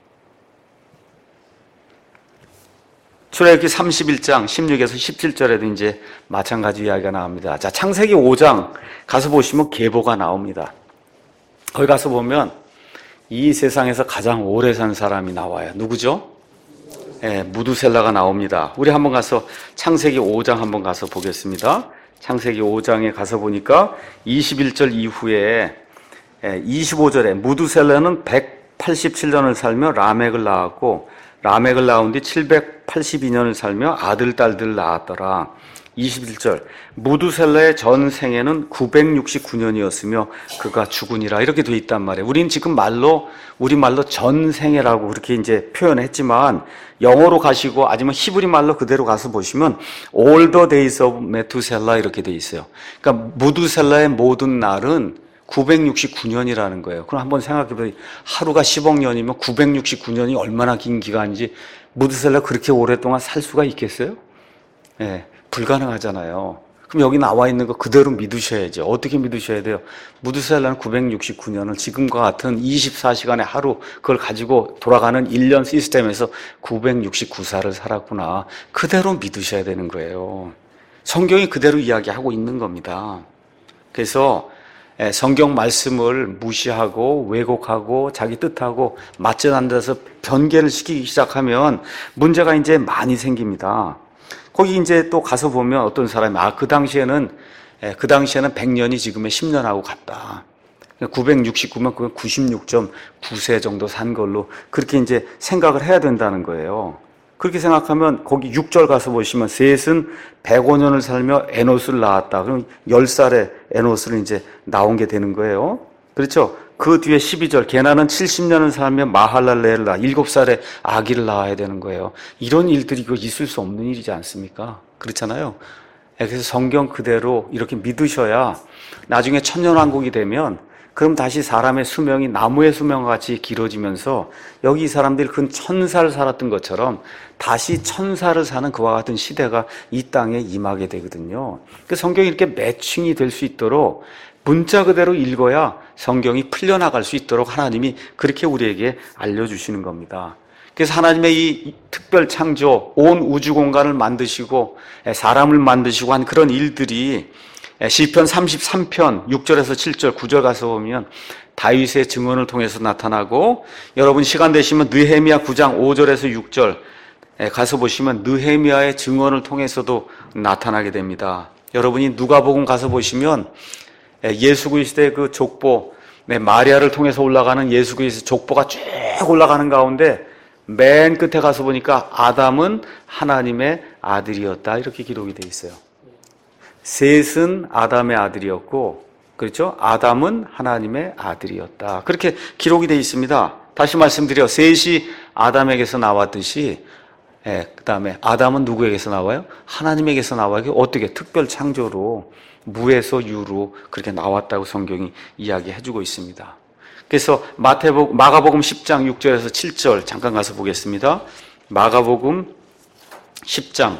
출애굽기 31장 16에서 17절에도 이제 마찬가지 이야기가 나옵니다. 자, 창세기 5장 가서 보시면 계보가 나옵니다. 거기 가서 보면 이 세상에서 가장 오래 산 사람이 나와요. 누구죠? 무두셀라가 나옵니다. 우리 한번 가서 창세기 5장 한번 가서 보겠습니다. 창세기 5장에 가서 보니까 21절 이후에 25절에 무두셀라는 187년을 살며 라멕을 낳았고 라멕을 낳은 뒤 782년을 살며 아들, 딸들을 낳았더라. 21절. 무두셀라의 전 생애는 969년이었으며 그가 죽으니라. 이렇게 돼 있단 말이에요. 우리는 지금 우리말로 전 생애라고 그렇게 이제 표현했지만 영어로 가시고 아니면 히브리 말로 그대로 가서 보시면 all the days of 메투셀라 이렇게 돼 있어요. 그러니까 무두셀라의 모든 날은 969년이라는 거예요. 그럼 한번 생각해보세요. 하루가 10억 년이면 969년이 얼마나 긴 기간인지 무두셀라 그렇게 오랫동안 살 수가 있겠어요? 불가능하잖아요. 그럼 여기 나와 있는 거 그대로 믿으셔야죠. 어떻게 믿으셔야 돼요? 무두셀라는 969년을 지금과 같은 24시간의 하루 그걸 가지고 돌아가는 1년 시스템에서 969살을 살았구나. 그대로 믿으셔야 되는 거예요. 성경이 그대로 이야기하고 있는 겁니다. 그래서 성경 말씀을 무시하고 왜곡하고 자기 뜻하고 맞지 않는 데서 변개를 시키기 시작하면 문제가 이제 많이 생깁니다. 거기 이제 또 가서 보면 어떤 사람이 그 당시에는 100년이 지금의 10년하고 같다. 969면 그건 96.9세 정도 산 걸로 그렇게 이제 생각을 해야 된다는 거예요. 그렇게 생각하면 거기 6절 가서 보시면 셋은 105년을 살며 에노스를 낳았다. 그럼 10살에 에노스를 이제 나온 게 되는 거예요. 그렇죠? 그 뒤에 12절, 게나는 70년을 살며 마할랄레를 낳아 7살에 아기를 낳아야 되는 거예요. 이런 일들이 있을 수 없는 일이지 않습니까? 그렇잖아요. 그래서 성경 그대로 이렇게 믿으셔야 나중에 천년왕국이 되면 그럼 다시 사람의 수명이 나무의 수명과 같이 길어지면서 여기 이 사람들이 근 1000살 살았던 것처럼 다시 1000살을 사는 그와 같은 시대가 이 땅에 임하게 되거든요. 그 성경이 이렇게 매칭이 될 수 있도록 문자 그대로 읽어야 성경이 풀려나갈 수 있도록 하나님이 그렇게 우리에게 알려주시는 겁니다. 그래서 하나님의 이 특별 창조, 온 우주 공간을 만드시고 사람을 만드시고 한 그런 일들이 시편 33편 6절에서 7절 9절 가서 보면 다윗의 증언을 통해서 나타나고, 여러분 시간 되시면 느헤미야 9장 5절에서 6절 가서 보시면 느헤미야의 증언을 통해서도 나타나게 됩니다. 여러분이 누가복음 가서 보시면 예수 그리스도의 그 족보, 마리아를 통해서 올라가는 예수 그리스도의 족보가 쭉 올라가는 가운데 맨 끝에 가서 보니까 아담은 하나님의 아들이었다 이렇게 기록이 되어 있어요. 셋은 아담의 아들이었고, 그렇죠? 아담은 하나님의 아들이었다. 그렇게 기록이 되어 있습니다. 다시 말씀드려, 셋이 아담에게서 나왔듯이, 그 다음에 아담은 누구에게서 나와요? 하나님에게서 나와요. 어떻게? 특별 창조로, 무에서 유로 그렇게 나왔다고 성경이 이야기해주고 있습니다. 그래서 마가복음 10장 6절에서 7절 잠깐 가서 보겠습니다. 마가복음 10장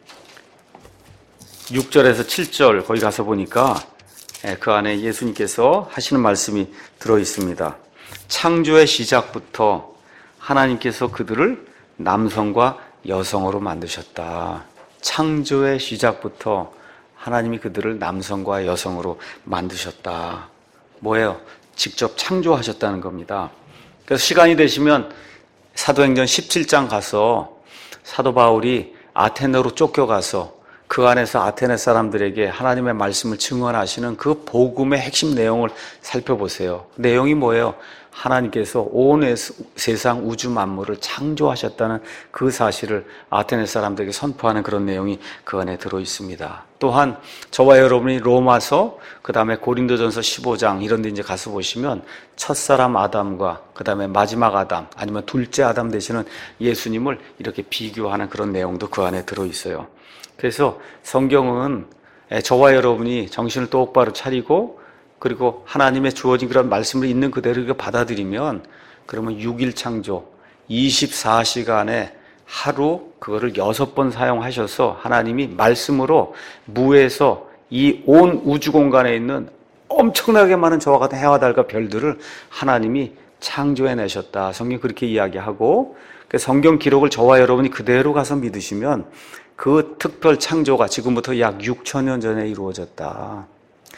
6절에서 7절 거기 가서 보니까 그 안에 예수님께서 하시는 말씀이 들어 있습니다. 창조의 시작부터 하나님께서 그들을 남성과 여성으로 만드셨다. 창조의 시작부터 하나님이 그들을 남성과 여성으로 만드셨다. 뭐예요? 직접 창조하셨다는 겁니다. 그래서 시간이 되시면 사도행전 17장 가서 사도 바울이 아테네로 쫓겨가서 그 안에서 아테네 사람들에게 하나님의 말씀을 증언하시는 그 복음의 핵심 내용을 살펴보세요. 내용이 뭐예요? 하나님께서 온 세상 우주 만물을 창조하셨다는 그 사실을 아테네 사람들에게 선포하는 그런 내용이 그 안에 들어 있습니다. 또한 저와 여러분이 로마서, 그 다음에 고린도전서 15장 이런 데 이제 가서 보시면 첫사람 아담과 그 다음에 마지막 아담, 아니면 둘째 아담 되시는 예수님을 이렇게 비교하는 그런 내용도 그 안에 들어 있어요. 그래서 성경은 저와 여러분이 정신을 똑바로 차리고 그리고 하나님의 주어진 그런 말씀을 있는 그대로 받아들이면, 그러면 6일 창조 24시간에 하루 그거를 6번 사용하셔서 하나님이 말씀으로 무에서 이 온 우주 공간에 있는 엄청나게 많은 저와 같은 해와 달과 별들을 하나님이 창조해내셨다. 성경이 그렇게 이야기하고, 성경 기록을 저와 여러분이 그대로 가서 믿으시면 그 특별 창조가 지금부터 약 6,000년 전에 이루어졌다.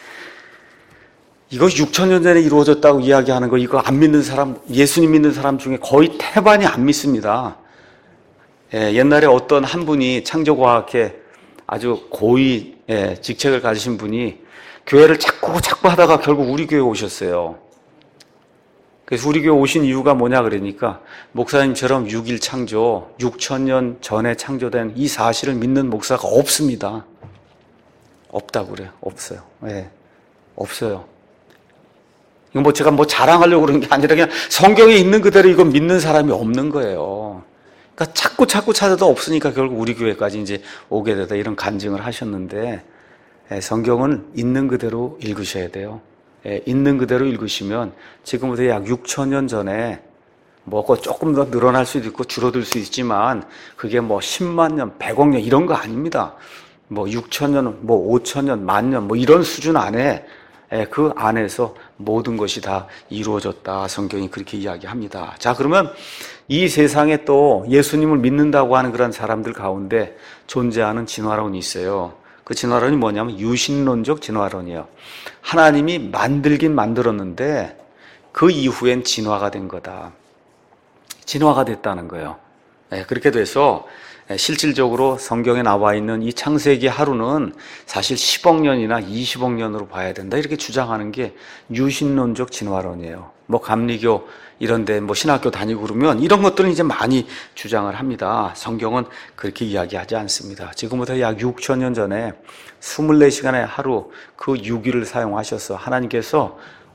이거 6,000년 전에 이루어졌다고 이야기하는 거, 이거 안 믿는 사람, 예수님 믿는 사람 중에 거의 태반이 안 믿습니다. 옛날에 어떤 한 분이 창조과학에 아주 고위 직책을 가지신 분이 교회를 자꾸 하다가 결국 우리 교회에 오셨어요. 그래서 우리 교회 오신 이유가 뭐냐 그러니까, 목사님처럼 6일 창조, 6,000년 전에 창조된 이 사실을 믿는 목사가 없습니다. 없다고 그래요. 없어요. 없어요. 이건 제가 자랑하려고 그런 게 아니라 그냥 성경에 있는 그대로 이거 믿는 사람이 없는 거예요. 그러니까 자꾸 찾아도 없으니까 결국 우리 교회까지 이제 오게 되다 이런 간증을 하셨는데, 성경은 있는 그대로 읽으셔야 돼요. 있는 그대로 읽으시면 지금부터 약 6,000년 전에 조금 더 늘어날 수도 있고 줄어들 수 있지만 그게 10만 년, 100억 년 이런 거 아닙니다. 6,000년, 5,000년, 10,000년 이런 수준 안에 그 안에서 모든 것이 다 이루어졌다. 성경이 그렇게 이야기합니다. 자, 그러면 이 세상에 또 예수님을 믿는다고 하는 그런 사람들 가운데 존재하는 진화론이 있어요. 그 진화론이 뭐냐면 유신론적 진화론이에요. 하나님이 만들긴 만들었는데 그 이후엔 진화가 된 거다. 진화가 됐다는 거예요. 그렇게 돼서 실질적으로 성경에 나와 있는 이 창세기 하루는 사실 10억 년이나 20억 년으로 봐야 된다 이렇게 주장하는 게 유신론적 진화론이에요. 감리교 이런데 신학교 다니고 그러면 이런 것들은 이제 많이 주장을 합니다. 성경은 그렇게 이야기하지 않습니다. 지금부터 약 6,000년 전에 24시간의 하루 그 6일을 사용하셔서 하나님께서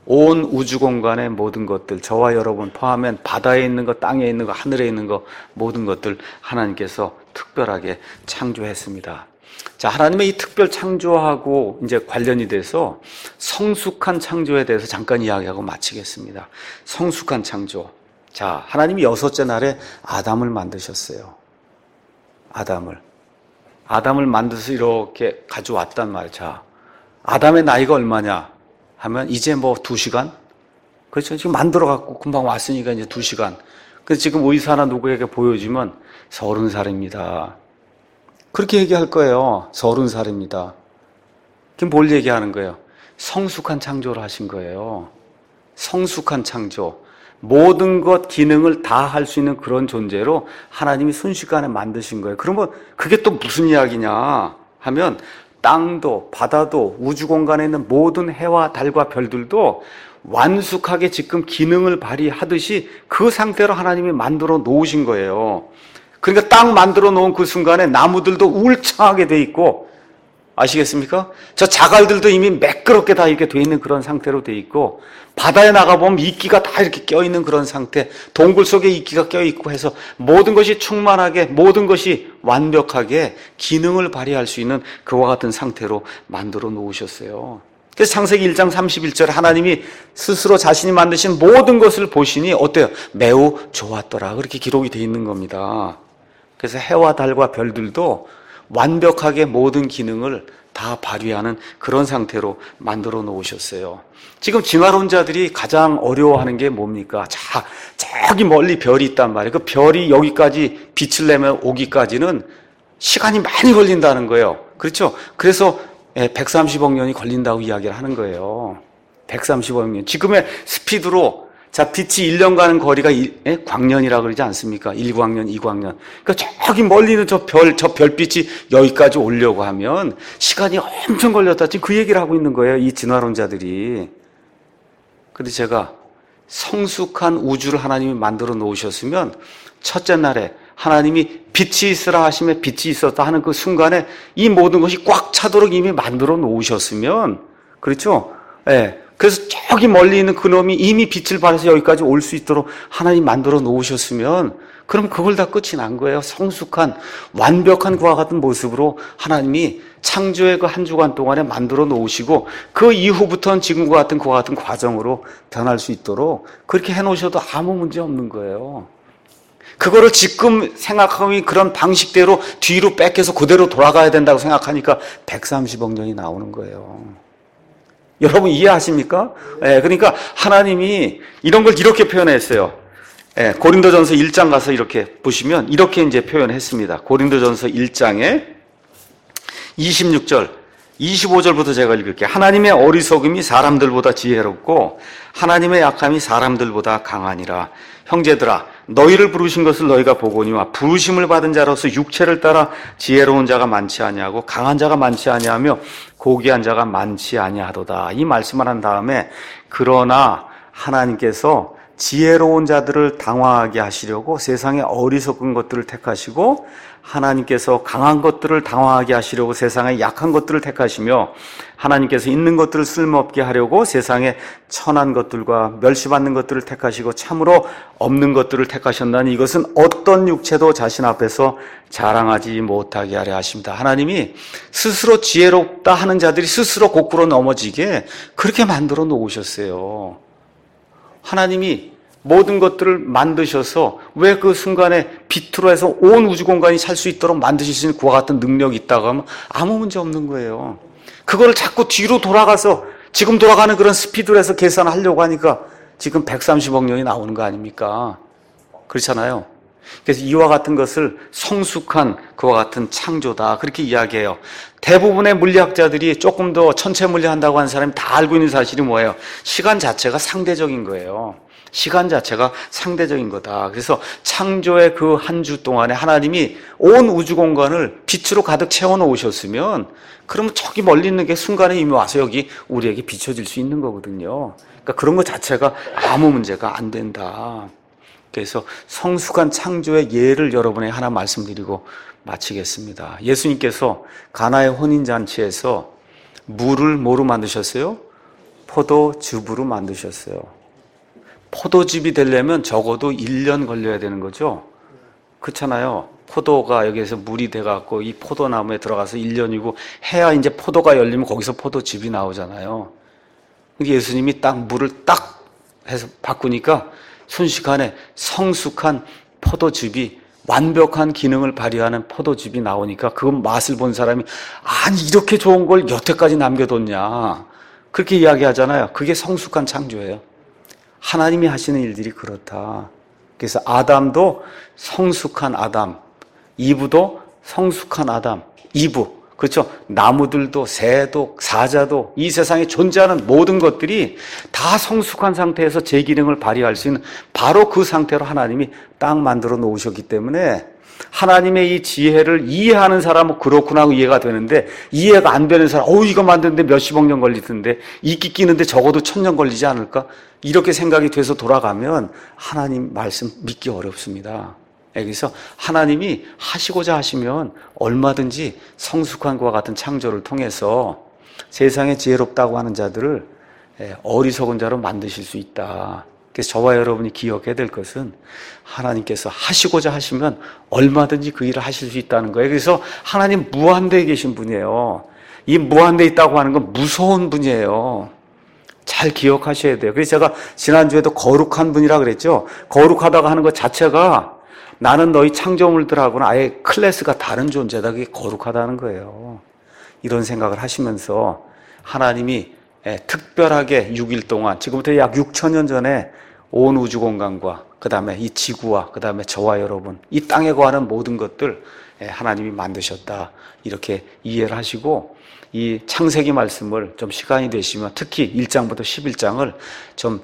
온 우주 공간의 모든 것들, 저와 여러분 포함한 바다에 있는 것, 땅에 있는 것, 하늘에 있는 것, 모든 것들 하나님께서 특별하게 창조했습니다. 자, 하나님의 이 특별 창조하고 이제 관련이 돼서 성숙한 창조에 대해서 잠깐 이야기하고 마치겠습니다. 성숙한 창조. 자, 하나님이 6째 날에 아담을 만드셨어요. 아담을 만들어서 이렇게 가져왔단 말이야. 자, 아담의 나이가 얼마냐 하면 이제 뭐 2시간? 그렇죠. 지금 만들어갖고 금방 왔으니까 이제 2시간. 그래서 지금 의사나 누구에게 보여주면 30살입니다. 그렇게 얘기할 거예요. 30살입니다. 그럼 뭘 얘기하는 거예요? 성숙한 창조를 하신 거예요. 성숙한 창조. 모든 것 기능을 다 할 수 있는 그런 존재로 하나님이 순식간에 만드신 거예요. 그러면 그게 또 무슨 이야기냐 하면 땅도 바다도 우주 공간에 있는 모든 해와 달과 별들도 완숙하게 지금 기능을 발휘하듯이 그 상태로 하나님이 만들어 놓으신 거예요. 그러니까 딱 만들어 놓은 그 순간에 나무들도 울창하게 돼 있고, 아시겠습니까? 저 자갈들도 이미 매끄럽게 다 이렇게 돼 있는 그런 상태로 돼 있고, 바다에 나가보면 이끼가 다 이렇게 껴있는 그런 상태, 동굴 속에 이끼가 껴있고 해서 모든 것이 충만하게, 모든 것이 완벽하게 기능을 발휘할 수 있는 그와 같은 상태로 만들어 놓으셨어요. 그래서 창세기 1장 31절에 하나님이 스스로 자신이 만드신 모든 것을 보시니 어때요? 매우 좋았더라. 그렇게 기록이 돼 있는 겁니다. 그래서 해와 달과 별들도 완벽하게 모든 기능을 다 발휘하는 그런 상태로 만들어 놓으셨어요. 지금 진화론자들이 가장 어려워하는 게 뭡니까? 자, 저기 멀리 별이 있단 말이에요. 그 별이 여기까지 빛을 내면 오기까지는 시간이 많이 걸린다는 거예요. 그렇죠? 그래서 130억 년이 걸린다고 이야기를 하는 거예요. 130억 년. 지금의 스피드로 자, 빛이 1년 가는 거리가 광년이라고 그러지 않습니까? 1광년, 2광년. 그러니까 저기 멀리 있는 저 별빛이 여기까지 오려고 하면 시간이 엄청 걸렸다. 지금 그 얘기를 하고 있는 거예요. 이 진화론자들이. 근데 제가 성숙한 우주를 하나님이 만들어 놓으셨으면 첫째 날에 하나님이 빛이 있으라 하시면 빛이 있었다 하는 그 순간에 이 모든 것이 꽉 차도록 이미 만들어 놓으셨으면, 그렇죠? 예. 그래서 저기 멀리 있는 그놈이 이미 빛을 발해서 여기까지 올 수 있도록 하나님 만들어 놓으셨으면 그럼 그걸 다 끝이 난 거예요. 성숙한 완벽한 그와 같은 모습으로 하나님이 창조의 그 한 주간 동안에 만들어 놓으시고 그 이후부터는 지금과 같은 그와 같은 과정으로 변할 수 있도록 그렇게 해놓으셔도 아무 문제 없는 거예요. 그거를 지금 생각하면 그런 방식대로 뒤로 뺏겨서 그대로 돌아가야 된다고 생각하니까 130억 년이 나오는 거예요. 여러분 이해하십니까? 그러니까 하나님이 이런 걸 이렇게 표현했어요. 고린도전서 1장 가서 이렇게 보시면 이렇게 이제 표현했습니다. 고린도전서 1장에 26절, 25절부터 제가 읽을게요. 하나님의 어리석음이 사람들보다 지혜롭고 하나님의 약함이 사람들보다 강하니라. 형제들아, 너희를 부르신 것을 너희가 보거니와 부르심을 받은 자로서 육체를 따라 지혜로운 자가 많지 아니하고 강한 자가 많지 아니하며 고귀한 자가 많지 아니하도다. 이 말씀을 한 다음에 그러나 하나님께서 지혜로운 자들을 당황하게 하시려고 세상의 어리석은 것들을 택하시고 하나님께서 강한 것들을 당황하게 하시려고 세상의 약한 것들을 택하시며 하나님께서 있는 것들을 쓸모없게 하려고 세상의 천한 것들과 멸시받는 것들을 택하시고 참으로 없는 것들을 택하셨나니 이것은 어떤 육체도 자신 앞에서 자랑하지 못하게 하려 하십니다. 하나님이 스스로 지혜롭다 하는 자들이 스스로 거꾸로 넘어지게 그렇게 만들어 놓으셨어요. 하나님이 모든 것들을 만드셔서 왜 그 순간에 빛으로 해서 온 우주 공간이 살 수 있도록 만드실 수 있는 그와 같은 능력이 있다고 하면 아무 문제 없는 거예요. 그걸 자꾸 뒤로 돌아가서 지금 돌아가는 그런 스피드로 해서 계산하려고 하니까 지금 130억 년이 나오는 거 아닙니까? 그렇잖아요. 그래서 이와 같은 것을 성숙한 그와 같은 창조다 그렇게 이야기해요. 대부분의 물리학자들이 조금 더 천체 물리한다고 하는 사람이 다 알고 있는 사실이 뭐예요? 시간 자체가 상대적인 거예요. 시간 자체가 상대적인 거다. 그래서 창조의 그 한 주 동안에 하나님이 온 우주 공간을 빛으로 가득 채워 놓으셨으면 그러면 저기 멀리 있는 게 순간에 이미 와서 여기 우리에게 비춰질 수 있는 거거든요. 그러니까 그런 것 자체가 아무 문제가 안 된다. 그래서 성숙한 창조의 예를 여러분에게 하나 말씀드리고 마치겠습니다. 예수님께서 가나의 혼인잔치에서 물을 뭐로 만드셨어요? 포도즙으로 만드셨어요. 포도즙이 되려면 적어도 1년 걸려야 되는 거죠. 그렇잖아요. 포도가 여기에서 물이 돼갖고 이 포도나무에 들어가서 1년이고 해야 이제 포도가 열리면 거기서 포도즙이 나오잖아요. 예수님이 딱 물을 딱 해서 바꾸니까 순식간에 성숙한 포도즙이 완벽한 기능을 발휘하는 포도즙이 나오니까 그 맛을 본 사람이 아니 이렇게 좋은 걸 여태까지 남겨뒀냐 그렇게 이야기하잖아요. 그게 성숙한 창조예요. 하나님이 하시는 일들이 그렇다. 그래서 아담도 성숙한 아담, 이브도 성숙한 아담, 이브. 그렇죠? 나무들도 새도 사자도 이 세상에 존재하는 모든 것들이 다 성숙한 상태에서 제 기능을 발휘할 수 있는 바로 그 상태로 하나님이 딱 만들어 놓으셨기 때문에 하나님의 이 지혜를 이해하는 사람은 그렇구나 하고 이해가 되는데 이해가 안 되는 사람 이거 만드는데 몇십억 년 걸리던데 이끼 끼는데 적어도 1000년 걸리지 않을까? 이렇게 생각이 돼서 돌아가면 하나님 말씀 믿기 어렵습니다. 그래서 하나님이 하시고자 하시면 얼마든지 성숙한 것과 같은 창조를 통해서 세상에 지혜롭다고 하는 자들을 어리석은 자로 만드실 수 있다. 그래서 저와 여러분이 기억해야 될 것은 하나님께서 하시고자 하시면 얼마든지 그 일을 하실 수 있다는 거예요. 그래서 하나님 무한대에 계신 분이에요. 이 무한대에 있다고 하는 건 무서운 분이에요. 잘 기억하셔야 돼요. 그래서 제가 지난주에도 거룩한 분이라 그랬죠. 거룩하다고 하는 것 자체가 나는 너희 창조물들하고는 아예 클래스가 다른 존재다. 그게 거룩하다는 거예요. 이런 생각을 하시면서 하나님이 특별하게 6일 동안 지금부터 약 6,000년 전에 온 우주공간과 그 다음에 이 지구와 그 다음에 저와 여러분 이 땅에 거하는 모든 것들 하나님이 만드셨다. 이렇게 이해를 하시고 이 창세기 말씀을 좀 시간이 되시면 특히 1장부터 11장을 좀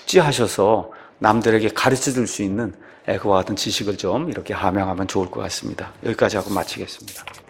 숙지하셔서 남들에게 가르쳐 줄 수 있는 그와 같은 지식을 좀 이렇게 함양하면 좋을 것 같습니다. 여기까지 하고 마치겠습니다.